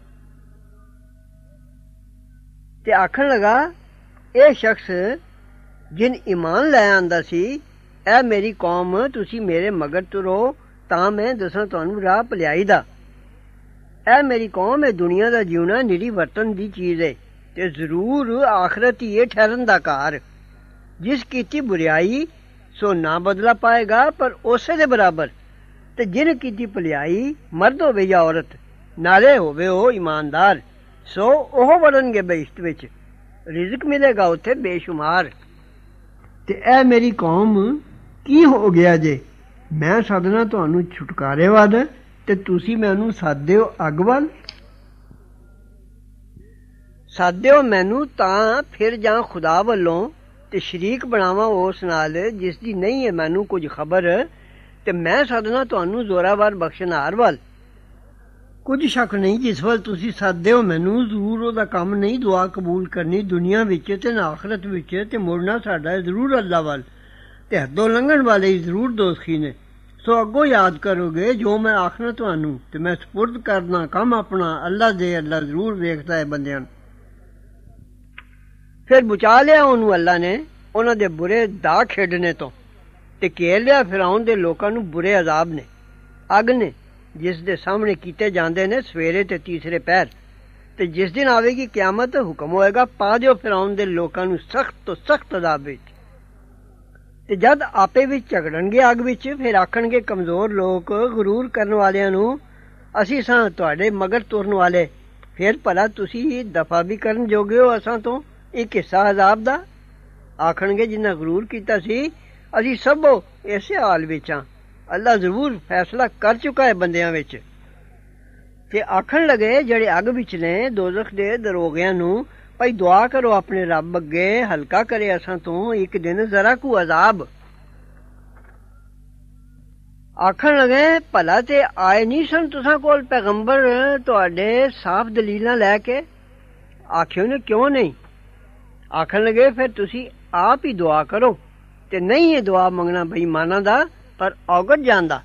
تے آکھن لگا اے شخص جن ایمان لے آندا سی اے میری قوم تسی میرے مگر ترو تاں میں دساں تانوں راہ بھلائی دا اے میری قوم اے دنیا دا جیونا نری ورتن دی چیز ہے تے ضرور آخرت ہی ٹھہرن دا کار جس کیتی بریائی سو نہ بدلا پائے گا پر اسے دے برابر تے جن کیتی بھلائی مرد ہوے یا عورت نالے ہوے او ایماندار سو اوہ وڑن گے بہشت وچ رزق ملے گا اتھے بے شمار تے اے میری قوم کی ہو گیا جے میں سدنا تانوں چھٹکارے ود تے تسی مینوں سددے ہو اگ ول सादियो मैनू तां फिर जां खुदा वल्लों ते शरीक बनावां उस नाल जिस दी नहीं है मैनू कुछ खबर ते मैं सदना तुहानू जोरावर बख्शनार वल कुछ शक नहीं जिस वल तुसी सददे हो मैनू जरूर ओहदा कम नहीं दुआ कबूल करनी दुनिया विच ते ना आखरत विच ते मुड़ना साडा जरूर अल्लाह वल ते हदों लंघण वाले जरूर दोस्ती ने सो अगों याद करोगे जो मैं आखना तुहानू ते मैं सपुर्द करना कम अपना अल्लाह दे अल्लाह जरूर वेखदा है बंदियां नू। फिर बचा लिया ਉਹਨੂੰ अल्लाह ने ਉਹਨਾਂ ਦੇ बुरे दा खेडने तो ते घेर लिया फिरौन दे लोकां नू बुरे अजाब ने अग ने जिस दे सामने कीते जांदे ने सवेरे ते तीसरे पैर ते जिस दिन आवेगी क़यामत हुक्म होएगा पा दिओ फिरौन दे लोकां नू सख्त तो सख्त अजाब विच ते जद आपे विच झगड़नगे अग विच फिर आखणगे कमजोर लोक गरूर करन वालियां नू असीं सां तुहाडे मगर तुरन वाले फिर भला तुसीं दफा भी करन जोगे हो असां तो एक हिस्सा अजाब दा आखणगे जिन्ना गरूर कीता सी असीं सबो इसे हाल विच हां अल्लाह जरूर फैसला कर चुका है बंदियां विच ते आखण लगे जेड़े अग विच ने दोज़ख दे दरोगियां नू भाई दुआ करो अपने रब अगे हल्का करे असां तो एक दिन जरा को अजाब आखण लगे भला ते आए नहीं सन तुसां कोल पैगंबर तुहाडे साफ दलीलां लैके आखियो ने क्यों नहीं आखन लगे फिर तुसी आप ही दुआ करो ते नहीं है दुआ मंगना बेईमाना दा पर औगत जानदा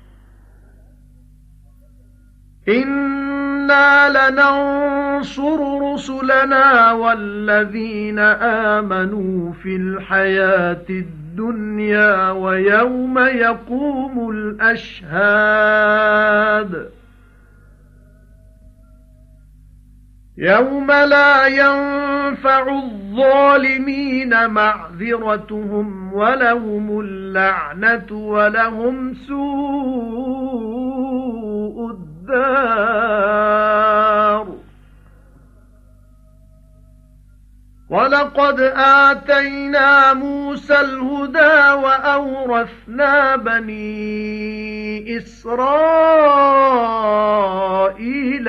इन्ना लनंसुर रुसुलना वल्लज़ीन आमनू फिल हयातिद दुनिया व यौम यक़ूमुल अशहाद يوم لا ينفع الظالمين معذرتهم ولهم اللعنة ولهم سوء الدار ولقد آتينا موسى الهدى وأورثنا بني إسرائيل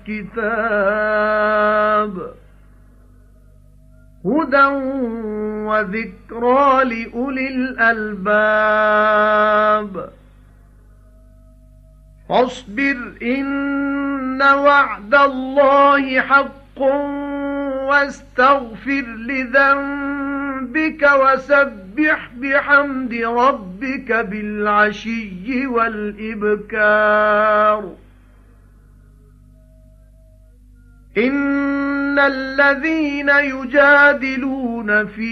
الكتاب هدى وذكرى لأولي الألباب فاصبر إن وعد الله حق واستغفر لذنبك وسبح بحمد ربك بالعشي والإبكار إن الذين يجادلون في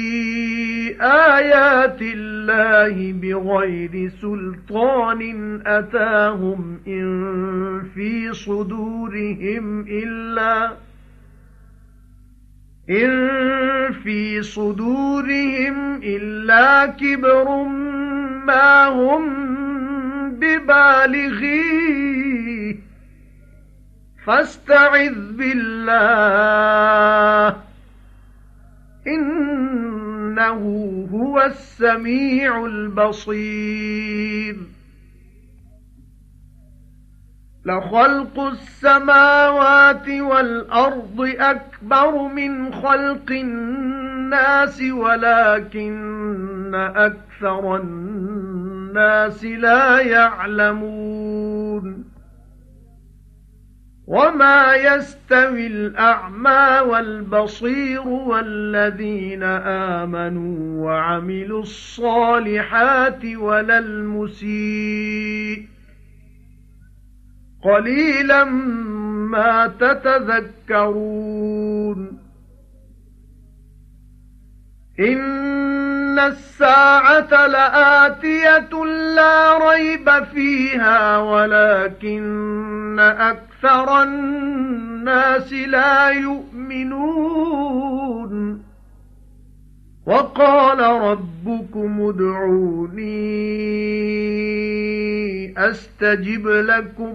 آيات الله بغير سلطان أتاهم إن في صدورهم إلا إن في صدورهم إلا كبر ما هم ببالغيه فاستعذ بالله إنه هو السميع البصير لخلق السماوات والأرض أكبر من خلق الناس ولكن أكثر الناس لا يعلمون وما يستوي الأعمى والبصير والذين آمنوا وعملوا الصالحات ولا المسيء قليلا ما تتذكرون إن الساعة لآتية لا ريب فيها ولكن أكثر الناس لا يؤمنون وقال ربكم ادعوني أستجب لكم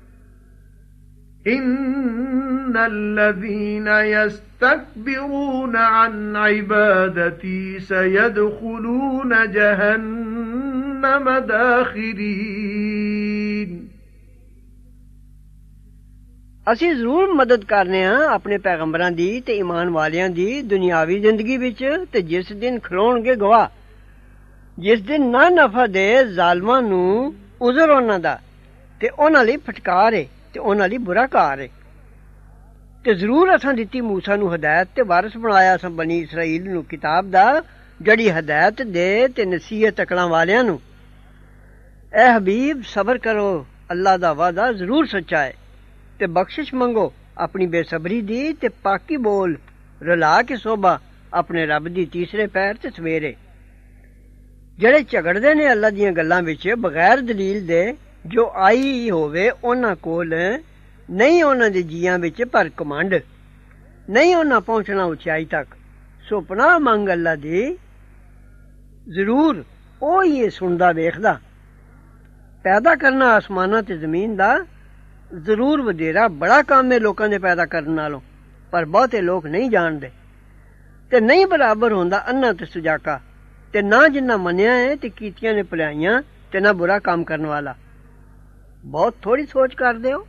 إن الذين يستكبرون عن عبادتي سيدخلون جهنم داخرين ਅਸੀਂ ਜ਼ਰੂਰ ਮਦਦ ਕਰਨੇ ਹਾਂ ਆਪਣੇ ਪੈਗੰਬਰਾਂ ਦੀ ਤੇ ਈਮਾਨ ਵਾਲਿਆਂ ਦੀ ਦੁਨਿਆਵੀ ਜ਼ਿੰਦਗੀ ਵਿੱਚ ਤੇ ਜਿਸ ਦਿਨ ਖਲੋਣਗੇ ਗਵਾਹ ਜਿਸ ਦਿਨ ਨਾ ਨਫਾ ਦੇ ਜ਼ਾਲਮਾਂ ਨੂੰ ਉਜ਼ਰ ਉਹਨਾਂ ਦਾ ਤੇ ਉਹਨਾਂ ਲਈ ਫਟਕਾਰ ਏ ਤੇ ਉਹਨਾਂ ਲਈ ਬੁਰਾ ਕਾਰ ਏ ਤੇ ਜ਼ਰੂਰ ਅਸਾਂ ਦਿੱਤੀ ਮੂਸਾ ਨੂੰ ਹਦਾਇਤ ਤੇ ਵਾਰਿਸ ਬਣਾਇਆ ਅਸਾਂ ਬਨੀ ਇਸਰਾਈਲ ਨੂੰ ਕਿਤਾਬ ਦਾ ਜਿਹੜੀ ਹਦਾਇਤ ਦੇ ਤੇ ਨਸੀਹਤ ਅਕਲਾਂ ਵਾਲਿਆਂ ਨੂੰ ਐ ਹਬੀਬ ਸਬਰ ਕਰੋ ਅੱਲਾ ਦਾ ਵਾਅਦਾ ਜ਼ਰੂਰ ਸੱਚਾ ਹੈ ਤੇ ਬਖਸ਼ਿਸ਼ ਮੰਗੋ ਆਪਣੀ ਬੇਸਬਰੀ ਦੀ ਤੇ ਪਾਕੀ ਬੋਲ ਰਲਾ ਕੇ ਸੋਭਾ ਆਪਣੇ ਰੱਬ ਦੀ ਤੀਸਰੇ ਪੈਰ ਤੇ ਸਵੇਰੇ ਜਿਹੜੇ ਝਗੜਦੇ ਨੇ ਅੱਲਾ ਦੀਆਂ ਗੱਲਾਂ ਵਿੱਚ ਬਗੈਰ ਦਲੀਲ ਦੇ ਜੋ ਆਈ ਹੋਵੇ ਉਹਨਾਂ ਕੋਲ ਨਹੀਂ ਉਹਨਾਂ ਦੇ ਜੀਆਂ ਵਿੱਚ ਪਰ ਕਮੰਡ ਨਹੀਂ ਉਹਨਾਂ ਪਹੁੰਚਣਾ ਉਚਾਈ ਤੱਕ ਸੋ ਪਨਾਹ ਮੰਗ ਅੱਲਾ ਦੀ ਜ਼ਰੂਰ ਉਹ ਹੀ ਇਹ ਸੁਣਦਾ ਵੇਖਦਾ ਪੈਦਾ ਕਰਨਾ ਆਸਮਾਨਾਂ ਤੇ ਜ਼ਮੀਨ ਦਾ ਜ਼ਰੂਰ ਵਧੇਰਾ ਬੜਾ ਕੰਮ ਹੈ ਲੋਕਾਂ ਦੇ ਪੈਦਾ ਕਰਨ ਨਾਲੋਂ ਪਰ ਬਹੁਤੇ ਲੋਕ ਨਹੀਂ ਜਾਣਦੇ ਤੇ ਨਹੀਂ ਬਰਾਬਰ ਹੁੰਦਾ ਅੰਨਾ ਤੇ ਸੁਜਾਕਾ ਤੇ ਨਾ ਜਿੰਨਾ ਮੰਨਿਆ ਹੈ ਤੇ ਕੀਤੀਆਂ ਨੇ ਭਲਾਈਆਂ ਤੇ ਨਾ ਬੁਰਾ ਕੰਮ ਕਰਨ ਵਾਲਾ ਬਹੁਤ ਥੋੜੀ ਸੋਚ ਕਰਦੇ ਹੋ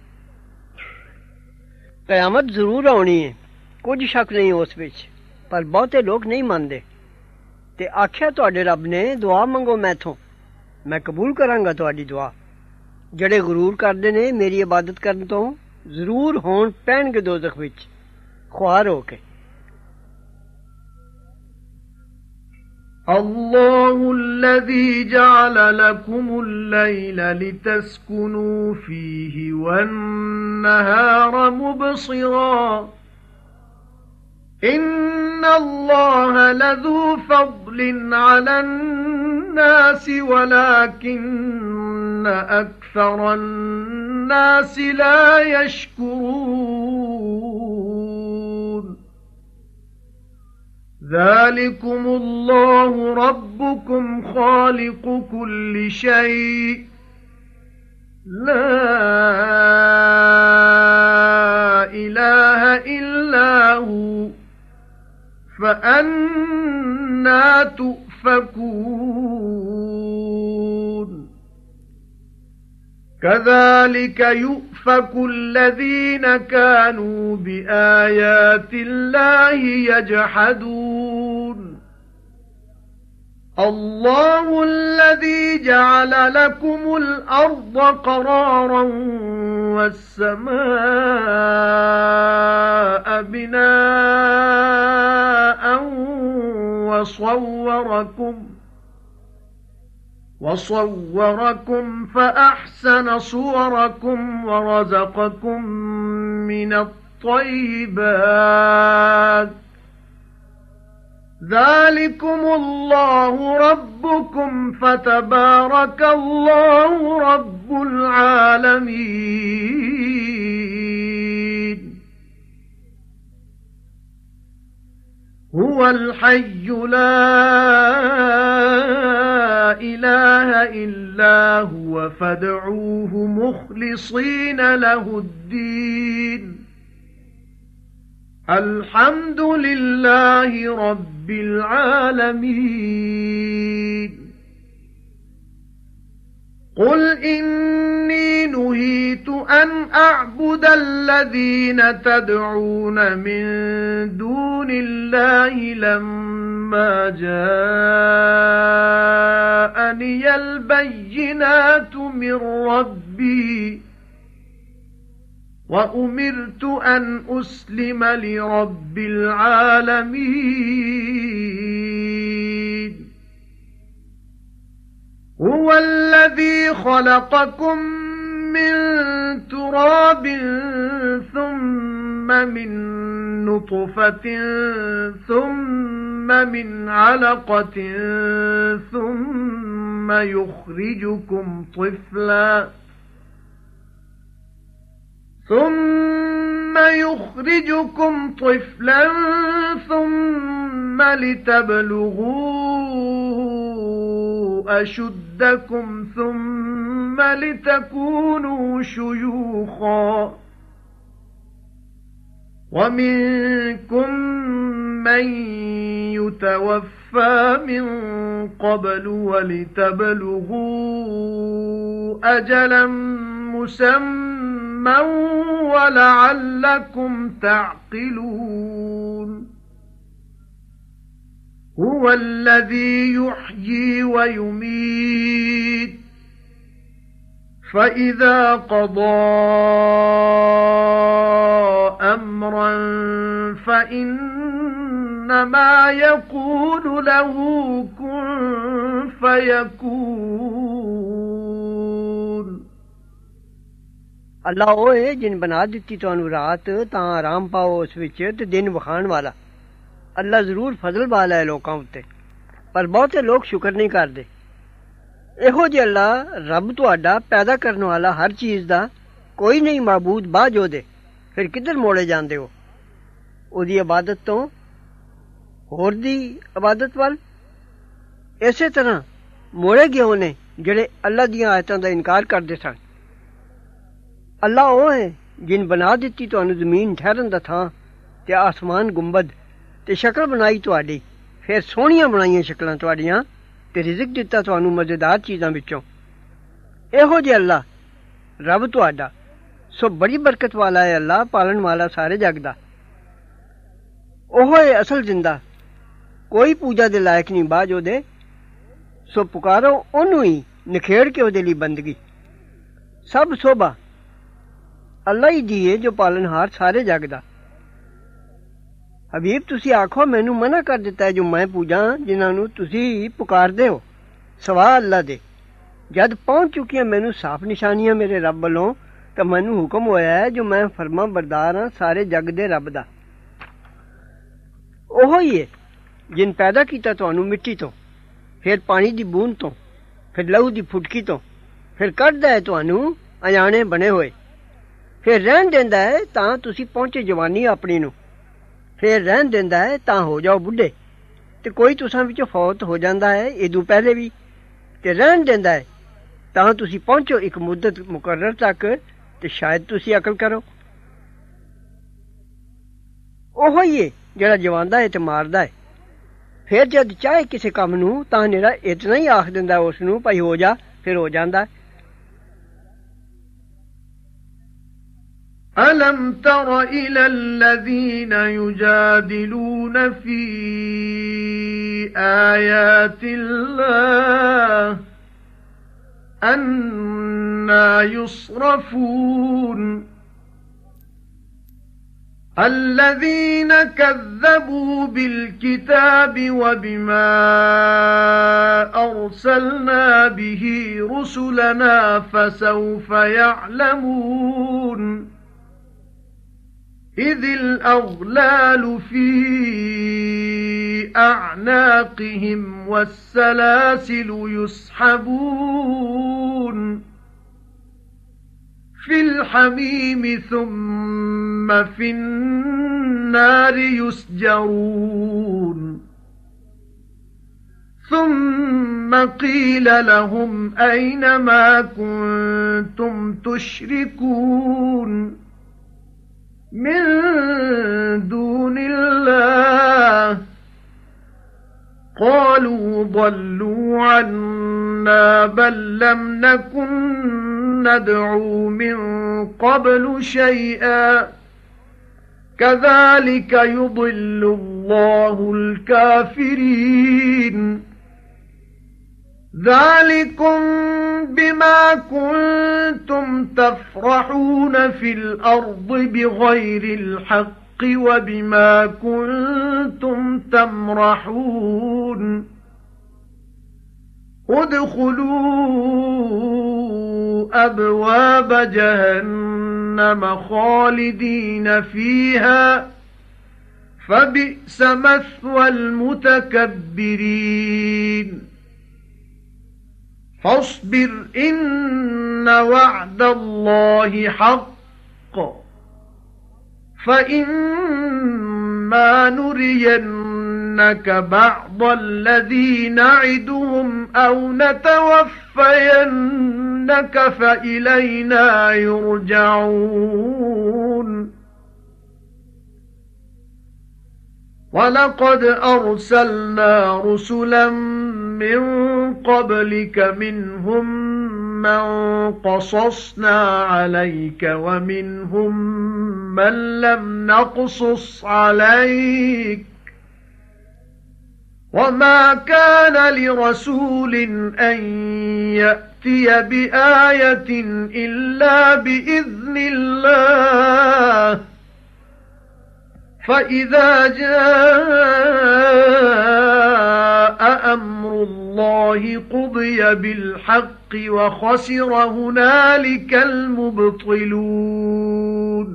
ਕਿਆਮਤ ਜ਼ਰੂਰ ਆਉਣੀ ਹੈ ਕੁਝ ਸ਼ੱਕ ਨਹੀਂ ਉਸ ਵਿੱਚ ਪਰ ਬਹੁਤੇ ਲੋਕ ਨਹੀਂ ਮੰਨਦੇ ਤੇ ਆਖਿਆ ਤੁਹਾਡੇ ਰੱਬ ਨੇ ਦੁਆ ਮੰਗੋ ਮੈਥੋਂ ਮੈਂ ਕਬੂਲ ਕਰਾਂਗਾ ਤੁਹਾਡੀ ਦੁਆ ਜਿਹੜੇ ਗਰੂਰ ਕਰਦੇ ਨੇ ਮੇਰੀ ਇਬਾਦਤ ਕਰਨ ਤੋਂ ਜ਼ਰੂਰ ਹੋਣ ਪੈਣਗੇ ਦੋਜ਼ਖ ਵਿੱਚ ਖੁਆਰ ਹੋ ਕੇ الله الذي جعل لكم الليل لتسكنوا فيه والنهار مبصرا إن الله لذو فضل على الناس ولكن أكثر الناس لا يشكرون ذلكم الله ربكم خالق كل شيء لا إله إلا هو فأنى تؤفكون كذلك يؤفك الذين كانوا بآيات الله يجحدون الله الذي جعل لكم الأرض قرارا والسماء بناء وصوركم وصوركم فأحسن صوركم ورزقكم من الطيبات ذلكم الله ربكم فتبارك الله رب العالمين هو الحي لا إله إلا هو فادعوه مخلصين له الدين الحمد لله رب العالمين قل إني نهيت أن أعبد الذين تدعون من دون الله لما جاءني البينات من ربي وأمرت أن أسلم لرب العالمين هو الذي خلقكم من تراب ثم من نطفة ثم من علقة ثم يخرجكم طفلاً ثم يخرجكم طفلا ثم لتبلغوا أشدكم ثم لتكونوا شيوخا ومنكم من يتوفى من قبل ولتبلغوا أجلا مسمى علما ولعلكم تعقلون هو الذي يحيي ويميت فإذا قضى أمرا فإنما يقول له كن فيكون अल्लाह ਉਹ ਹੈ ਜਿਨ ਬਣਾ ਦਿੱਤੀ ਤੁਹਾਨੂੰ ਰਾਤ ਤਾਂ ਆਰਾਮ ਪਾਓ ਉਸ ਵਿੱਚ ਤੇ ਦਿਨ ਵਿਖਾਣ ਵਾਲਾ ਅੱਲਾ ਜ਼ਰੂਰ ਫਜ਼ਲ ਵਾਲਾ ਹੈ ਲੋਕਾਂ ਉੱਤੇ ਪਰ ਬਹੁਤੇ ਲੋਕ ਸ਼ੁਕਰ ਨਹੀਂ ਕਰਦੇ ਇਹੋ ਜਿਹਾ ਅੱਲਾ ਰੱਬ ਤੁਹਾਡਾ ਪੈਦਾ ਕਰਨ ਵਾਲਾ ਹਰ ਚੀਜ਼ ਦਾ ਕੋਈ ਨਹੀਂ ਮਾਬੂਦ ਬਾਝ ਉਹਦੇ ਫਿਰ ਕਿੱਧਰ ਮੋੜੇ ਜਾਂਦੇ ਹੋ ਉਹਦੀ ਇਬਾਦਤ ਤੋਂ ਹੋਰ ਦੀ ਇਬਾਦਤ ਵੱਲ ਇਸੇ ਤਰ੍ਹਾਂ ਮੋੜੇ ਗਏ ਉਹਨੇ ਜਿਹੜੇ ਅੱਲਾ ਦੀਆਂ ਆਇਤਾਂ ਦਾ ਇਨਕਾਰ ਕਰਦੇ ਸਨ ਅੱਲਾ ਉਹ ਹੈ ਜਿਨ ਬਣਾ ਦਿੱਤੀ ਤੁਹਾਨੂੰ ਜ਼ਮੀਨ ਠਹਿਰਨ ਦਾ ਥਾਂ ਤੇ ਆਸਮਾਨ ਗੁੰਬਦ ਤੇ ਸ਼ਕਲ ਬਣਾਈ ਤੁਹਾਡੀ ਫਿਰ ਸੋਹਣੀਆਂ ਬਣਾਈਆਂ ਸ਼ਕਲਾਂ ਤੁਹਾਡੀਆਂ ਤੇ ਰਿਜ਼ਕ ਦਿੱਤਾ ਤੁਹਾਨੂੰ ਮਜ਼ੇਦਾਰ ਚੀਜ਼ਾਂ ਵਿੱਚੋਂ ਇਹੋ ਜਿਹਾ ਅੱਲਾ ਰੱਬ ਤੁਹਾਡਾ ਸੋ ਬੜੀ ਬਰਕਤ ਵਾਲਾ ਹੈ ਅੱਲਾ ਪਾਲਣ ਵਾਲਾ ਸਾਰੇ ਜਗ ਦਾ ਉਹ ਹੈ ਅਸਲ ਜ਼ਿੰਦਾ ਕੋਈ ਪੂਜਾ ਦੇ ਲਾਇਕ ਨਹੀਂ ਬਾਝ ਉਹਦੇ ਸੋ ਪੁਕਾਰੋ ਉਹਨੂੰ ਹੀ ਨਿਖੇੜ ਕੇ ਉਹਦੇ ਲਈ ਬੰਦਗੀ ਸਭ ਸੋਭਾ ਅੱਲਾ ਹੀ ਦੀ ਹੈ ਜੋ ਪਾਲਣਹਾਰ ਸਾਰੇ ਜਗ ਦਾ ਹਬੀਬ ਤੁਸੀਂ ਆਖੋ ਮੈਨੂੰ ਮਨਾ ਕਰ ਦਿੱਤਾ ਜੋ ਮੈਂ ਪੂਜਾਂ ਜਿਨ੍ਹਾਂ ਨੂੰ ਤੁਸੀਂ ਪੁਕਾਰਦੇ ਹੋ ਸਵਾ ਅੱਲਾ ਦੇ ਜਦ ਪਹੁੰਚ ਚੁੱਕੀਆਂ ਮੈਨੂੰ ਸਾਫ਼ ਨਿਸ਼ਾਨੀਆਂ ਮੇਰੇ ਰੱਬ ਵੱਲੋਂ ਤਾਂ ਮੈਨੂੰ ਹੁਕਮ ਹੋਇਆ ਹੈ ਜੋ ਮੈਂ ਫਰਮਾ ਬਰਦਾਰ ਹਾਂ ਸਾਰੇ ਜਗ ਦੇ ਰੱਬ ਦਾ ਉਹ ਹੀ ਹੈ ਜਿਨ ਪੈਦਾ ਕੀਤਾ ਤੁਹਾਨੂੰ ਮਿੱਟੀ ਤੋਂ ਫਿਰ ਪਾਣੀ ਦੀ ਬੂੰਦ ਤੋਂ ਫਿਰ ਲਹੂ ਦੀ ਫੁਟਕੀ ਤੋਂ ਫਿਰ ਕੱਢਦਾ ਹੈ ਤੁਹਾਨੂੰ ਅਜਾਣੇ ਬਣੇ ਹੋਏ ਫਿਰ ਰਹਿਣ ਦਿੰਦਾ ਹੈ ਤਾਂ ਤੁਸੀਂ ਪਹੁੰਚੇ ਜਵਾਨੀ ਆਪਣੀ ਨੂੰ ਫਿਰ ਰਹਿਣ ਦਿੰਦਾ ਹੈ ਤਾਂ ਹੋ ਜਾਓ ਬੁੱਢੇ ਤੇ ਕੋਈ ਤੁਸਾਂ ਵਿੱਚੋਂ ਫੌਤ ਹੋ ਜਾਂਦਾ ਹੈ ਇਦੋਂ ਪਹਿਲੇ ਵੀ ਤੇ ਰਹਿਣ ਦਿੰਦਾ ਹੈ ਤਾਂ ਤੁਸੀਂ ਪਹੁੰਚੋ ਇੱਕ ਮੁੱਦਤ ਮੁਕਰਰ ਤੱਕ ਤੇ ਸ਼ਾਇਦ ਤੁਸੀਂ ਅਕਲ ਕਰੋ ਉਹ ਹੀ ਹੈ ਜਿਹੜਾ ਜਵਾਂਦਾ ਹੈ ਤੇ ਮਾਰਦਾ ਹੈ ਫਿਰ ਜਦ ਚਾਹੇ ਕਿਸੇ ਕੰਮ ਨੂੰ ਤਾਂ ਨਿਰਾ ਇਤਨਾ ਹੀ ਆਖ ਦਿੰਦਾ ਉਸ ਨੂੰ ਭਾਈ ਹੋ ਜਾ ਫਿਰ ਹੋ ਜਾਂਦਾ أَلَمْ تَرَ إِلَى الَّذِينَ يُجَادِلُونَ فِي آيَاتِ اللَّهِ أَنَّى يُصْرَفُونَ الَّذِينَ كَذَّبُوا بِالْكِتَابِ وَبِمَا أَرْسَلْنَا بِهِ رُسُلَنَا فَسَوْفَ يَعْلَمُونَ إِذِ الْأَغْلَالُ فِي أَعْنَاقِهِمْ وَالسَّلَاسِلُ يُسْحَبُونَ فِي الْحَمِيمِ ثُمَّ فِي النَّارِ يُسْجَرُونَ ثُمَّ قِيلَ لَهُمْ أَيْنَ مَا كُنتُمْ تُشْرِكُونَ مِن دُونِ اللَّهِ قَالُوا ضَلُّوا عَنَّا بَل لَّمْ نَكُن نَّدْعُو مِن قَبْلُ شَيْئًا كَذَلِكَ يُضِلُّ اللَّهُ الْكَافِرِينَ ذَلِكُمْ بِمَا كُنتُمْ تَفْرَحُونَ فِي الْأَرْضِ بِغَيْرِ الْحَقِّ وَبِمَا كُنتُمْ تَمْرَحُونَ ادْخُلُوا أَبْوَابَ جَهَنَّمَ خَالِدِينَ فِيهَا فَبِئْسَ مَثْوَى الْمُتَكَبِّرِينَ فاصبر إن وعد الله حق فإما نرينك بعض الذي نعدهم أو نتوفينك فإلينا يرجعون وَلَقَدْ أَرْسَلْنَا رُسُلًا مِّن قَبْلِكَ مِنْهُم من قصصنا عليك ومنهم من لم نقصص عليك وما كان لرسول أن يأتي بآية إلا بإذن الله فإذا جاء أمر الله قضي بالحق وخسر هنالك المبطلون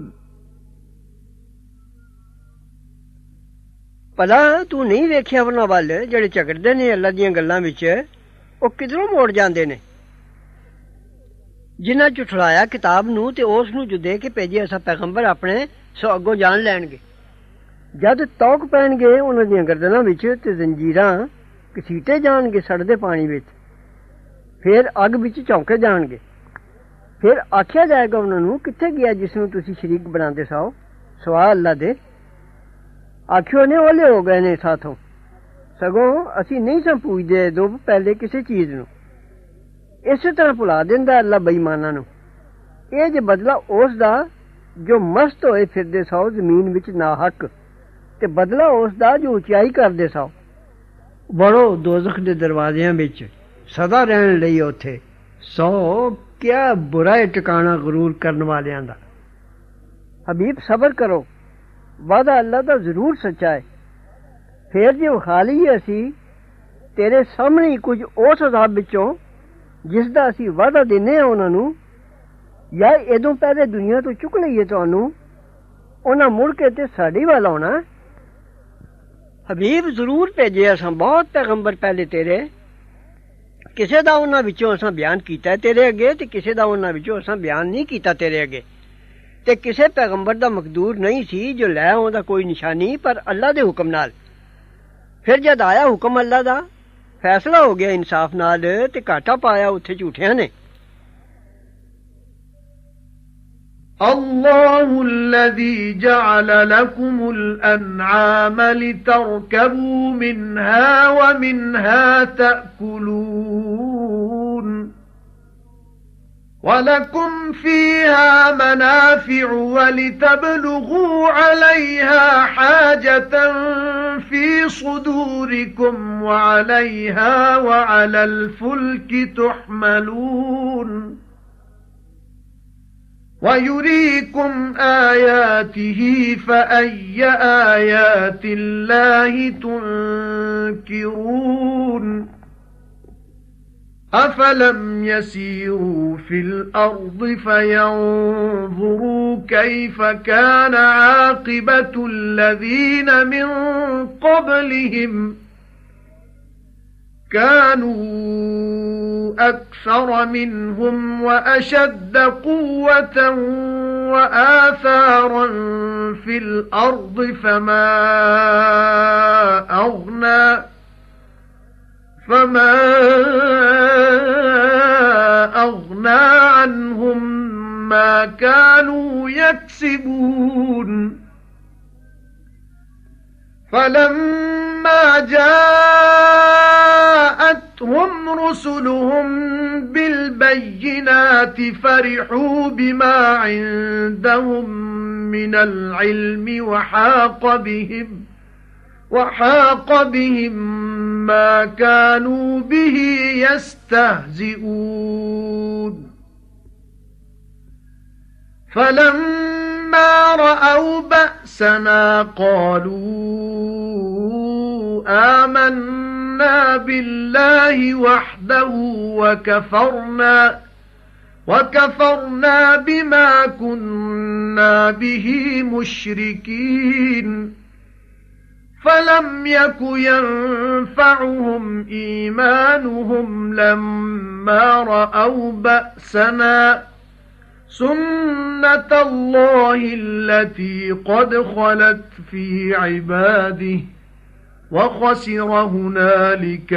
ਭਲਾ ਤੂੰ ਨਹੀਂ ਵੇਖਿਆ ਉਹਨਾਂ ਵੱਲ ਜਿਹੜੇ ਝਗੜਦੇ ਨੇ ਅੱਲਾ ਦੀਆਂ ਗੱਲਾਂ ਵਿੱਚ ਉਹ ਕਿਧਰੋਂ ਮੋੜ ਜਾਂਦੇ ਨੇ ਜਿਨ੍ਹਾਂ ਝੁਠਲਾਇਆ ਕਿਤਾਬ ਨੂੰ ਤੇ ਉਸ ਨੂੰ ਜੋ ਦੇ ਕੇ ਭੇਜਿਆ ਅਸਾਂ ਪੈਗੰਬਰ ਆਪਣੇ ਸੋ ਅੱਗੋਂ ਜਾਣ ਲੈਣਗੇ ਜਦ ਤੌਕ ਪੈਣਗੇ ਉਹਨਾਂ ਦੀਆਂ ਗਰਦਨਾਂ ਵਿੱਚ ਤੇ ਜ਼ੰਜੀਰਾਂ ਘਸੀਟੇ ਜਾਣਗੇ ਸੜਦੇ ਪਾਣੀ ਵਿੱਚ ਫਿਰ ਅੱਗ ਵਿੱਚ ਝੌਂਕੇ ਜਾਣਗੇ ਫਿਰ ਆਖਿਆ ਜਾਏਗਾ ਉਹਨਾਂ ਨੂੰ ਕਿੱਥੇ ਗਿਆ ਜਿਸ ਨੂੰ ਤੁਸੀਂ ਸ਼ਰੀਕ ਬਣਾਉਂਦੇ ਸਾਓ ਸਵਾ ਅੱਲਾ ਦੇ ਆਖਿਓ ਨੇ ਉਹਲੇ ਹੋ ਗਏ ਨੇ ਸਾਥੋਂ ਸਗੋਂ ਅਸੀਂ ਨਹੀਂ ਸਾਂ ਪੂਜਦੇ ਦੋ ਪਹਿਲੇ ਕਿਸੇ ਚੀਜ਼ ਨੂੰ ਇਸੇ ਤਰ੍ਹਾਂ ਭੁਲਾ ਦਿੰਦਾ ਅੱਲਾ ਬੇਈਮਾਨਾਂ ਨੂੰ ਇਹ ਜੇ ਬਦਲਾ ਉਸ ਦਾ ਜੋ ਮਸਤ ਹੋਏ ਫਿਰਦੇ ਸਾਓ ਜ਼ਮੀਨ ਵਿੱਚ ਨਾ ਹੱਕ ਤੇ ਬਦਲਾ ਉਸ ਦਾ ਜੋ ਉਚਾਈ ਕਰਦੇ ਸਾਓ ਵੜੋ ਦੋਜ਼ਖ ਦੇ ਦਰਵਾਜ਼ਿਆਂ ਵਿੱਚ ਸਦਾ ਰਹਿਣ ਲਈ ਉੱਥੇ ਸੋ ਕਿਆ ਬੁਰਾ ਟਿਕਾਣਾ ਗਰੂਰ ਕਰਨ ਵਾਲਿਆਂ ਦਾ ਹਬੀਬ ਸਬਰ ਕਰੋ ਵਾਦਾ ਅੱਲਾ ਦਾ ਜ਼ਰੂਰ ਸੱਚਾ ਹੈ ਫੇਰ ਜੇ ਵਿਖਾ ਲਈਏ ਅਸੀਂ ਤੇਰੇ ਸਾਹਮਣੇ ਕੁਝ ਉਸ ਅਜ਼ਾਬ ਵਿੱਚੋਂ ਜਿਸ ਦਾ ਅਸੀਂ ਵਾਦਾ ਦਿੰਦੇ ਹਾਂ ਉਹਨਾਂ ਨੂੰ ਜਾਂ ਇਦੋਂ ਪਹਿਲੇ ਦੁਨੀਆ ਤੋਂ ਚੁੱਕ ਲਈਏ ਤੁਹਾਨੂੰ ਉਹਨਾਂ ਮੁੜ ਕੇ ਤੇ ਸਾਡੀ ਵੱਲ ਆਉਣਾ ਹਬੀਬ ਜ਼ਰੂਰ ਭੇਜੇ ਅਸਾਂ ਬਹੁਤ ਪੈਗੰਬਰ ਪਹਿਲੇ ਤੇਰੇ ਕਿਸੇ ਦਾ ਉਹਨਾਂ ਵਿੱਚੋਂ ਅਸਾਂ ਬਿਆਨ ਕੀਤਾ ਤੇਰੇ ਅੱਗੇ ਤੇ ਕਿਸੇ ਦਾ ਉਹਨਾਂ ਵਿੱਚੋਂ ਅਸਾਂ ਬਿਆਨ ਨਹੀਂ ਕੀਤਾ ਤੇਰੇ ਅੱਗੇ ਤੇ ਕਿਸੇ ਪੈਗੰਬਰ ਦਾ ਮਕਦੂਰ ਨਹੀਂ ਸੀ ਜੋ ਲੈ ਆਉਂਦਾ ਕੋਈ ਨਿਸ਼ਾਨੀ ਪਰ ਅੱਲਾ ਦੇ ਹੁਕਮ ਨਾਲ ਫਿਰ ਜਦ ਆਇਆ ਹੁਕਮ ਅੱਲਾ ਦਾ ਫੈਸਲਾ ਹੋ ਗਿਆ ਇਨਸਾਫ ਨਾਲ ਤੇ ਘਾਟਾ ਪਾਇਆ ਉੱਥੇ ਝੂਠਿਆਂ ਨੇ الله الذي جعل لكم الأنعام لتركبوا منها ومنها تأكلون ولكم فيها منافع ولتبلغوا عليها حاجة في صدوركم وعليها وعلى الفلك تحملون ويريكم آياته فأي آيات الله تنكرون أفلم يسيروا في الأرض فينظروا كيف كان عاقبة الذين من قبلهم كانوا أكثر منهم وأشد قوة وآثارا في الأرض فما أغنى فما أغنى عنهم ما كانوا يكسبون فلما جاءتهم رسلهم بالبينات فرحوا بما عندهم من العلم وحاق بهم وحاق بهم ما كانوا به يستهزئون فلما رأوا بأسنا قالوا آمنا بالله وحده وكفرنا وكفرنا بما كنا به مشركين فلم يك ينفعهم إيمانهم لما رأوا بأسنا سنة الله التي قد خلت في عباده وخسر هنالك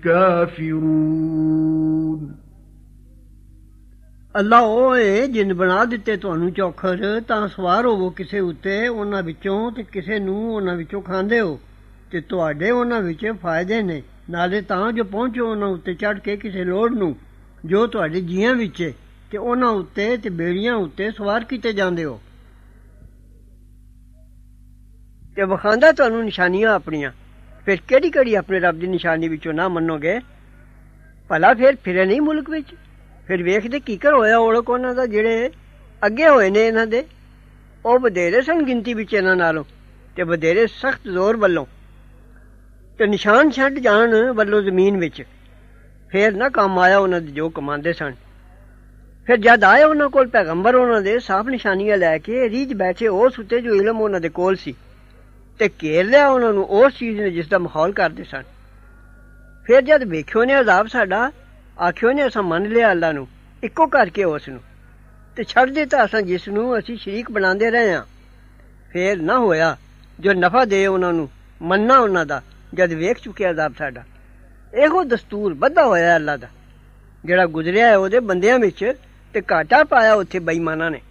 الكافرون ਅੱਲਾ ਉਹ ਏ ਜਿਨ ਬਣਾ ਦਿੱਤੇ ਤੁਹਾਨੂੰ ਚੌਖਰ ਤਾਂ ਸਵਾਰ ਹੋਵੋ ਕਿਸੇ ਉੱਤੇ ਉਹਨਾਂ ਵਿੱਚੋਂ ਤੇ ਕਿਸੇ ਨੂੰ ਉਹਨਾਂ ਵਿੱਚੋਂ ਖਾਂਦੇ ਹੋ ਤੇ ਤੁਹਾਡੇ ਉਹਨਾਂ ਵਿੱਚ ਫਾਇਦੇ ਨੇ ਨਾਲੇ ਤਾਂ ਜੋ ਪਹੁੰਚੋ ਉਹਨਾਂ ਉੱਤੇ ਚੜ੍ਹ ਕੇ ਕਿਸੇ ਲੋੜ ਨੂੰ ਜੋ ਤੁਹਾਡੇ ਜੀਆਂ ਵਿੱਚ ਏ ਤੇ ਉਹਨਾਂ ਉੱਤੇ ਤੇ ਬੇੜੀਆਂ ਉੱਤੇ ਸਵਾਰ ਕੀਤੇ ਜਾਂਦੇ ਹੋ ਤੇ ਵਿਖਾਉਂਦਾ ਤੁਹਾਨੂੰ ਨਿਸ਼ਾਨੀਆਂ ਆਪਣੀਆਂ ਫਿਰ ਕਿਹੜੀ ਕਿਹੜੀ ਆਪਣੇ ਰੱਬ ਦੀ ਨਿਸ਼ਾਨੀ ਵਿੱਚੋਂ ਨਾ ਮੰਨੋਗੇ ਭਲਾ ਫਿਰ ਫਿਰੇ ਨਹੀਂ ਮੁਲਕ ਵਿੱਚ ਫਿਰ ਵੇਖਦੇ ਕੀ ਕਰ ਹੋਇਆ ਔਲਕ ਉਹਨਾਂ ਦਾ ਜਿਹੜੇ ਅੱਗੇ ਹੋਏ ਨੇ ਇਹਨਾਂ ਦੇ ਉਹ ਵਧੇਰੇ ਸਨ ਗਿਣਤੀ ਵਿੱਚ ਇਹਨਾਂ ਨਾਲੋਂ ਤੇ ਵਧੇਰੇ ਸਖਤ ਜ਼ੋਰ ਵੱਲੋਂ ਤੇ ਨਿਸ਼ਾਨ ਛੱਡ ਜਾਣ ਵੱਲੋਂ ਜ਼ਮੀਨ ਵਿੱਚ ਫਿਰ ਨਾ ਕੰਮ ਆਇਆ ਉਹਨਾਂ ਦੇ ਜੋ ਕਮਾਉਂਦੇ ਸਨ ਫਿਰ ਜਦ ਆਏ ਉਹਨਾਂ ਕੋਲ ਪੈਗੰਬਰ ਉਹਨਾਂ ਦੇ ਸਾਫ਼ ਨਿਸ਼ਾਨੀਆਂ ਲੈ ਕੇ ਰੀਝ ਬੈਠੇ ਉਸ ਉੱਤੇ ਜੋ ਇਲਮ ਉਹਨਾਂ ਦੇ ਕੋਲ ਸੀ ਤੇ ਘੇਰ ਲਿਆ ਉਹਨਾਂ ਨੂੰ ਉਸ ਚੀਜ਼ ਨੇ ਜਿਸ ਦਾ ਮਾਹੌਲ ਕਰਦੇ ਸਨ ਫਿਰ ਜਦ ਵੇਖਿਓ ਨੇ ਅਜ਼ਾਬ ਸਾਡਾ ਆਖਿਓ ਨੇ ਅਸਾਂ ਮੰਨ ਲਿਆ ਅੱਲਾ ਨੂੰ ਇੱਕੋ ਕਰਕੇ ਉਸ ਨੂੰ ਤੇ ਛੱਡ ਦਿੱਤਾ ਅਸਾਂ ਜਿਸ ਨੂੰ ਅਸੀਂ ਸ਼ਰੀਕ ਬਣਾਉਂਦੇ ਰਹੇ ਹਾਂ ਫਿਰ ਨਾ ਹੋਇਆ ਜੋ ਨਫਾ ਦੇ ਉਹਨਾਂ ਨੂੰ ਮੰਨਣਾ ਉਹਨਾਂ ਦਾ ਜਦ ਵੇਖ ਚੁੱਕਿਆ ਅਜ਼ਾਬ ਸਾਡਾ ਇਹੋ ਦਸਤੂਰ ਬੱਧਾ ਹੋਇਆ ਅੱਲਾ ਦਾ ਜਿਹੜਾ ਗੁਜ਼ਰਿਆ ਹੈ ਉਹਦੇ ਬੰਦਿਆਂ ਵਿੱਚ ਤੇ ਘਾਟਾ ਪਾਇਆ ਉੱਥੇ ਬੇਈਮਾਨਾਂ ਨੇ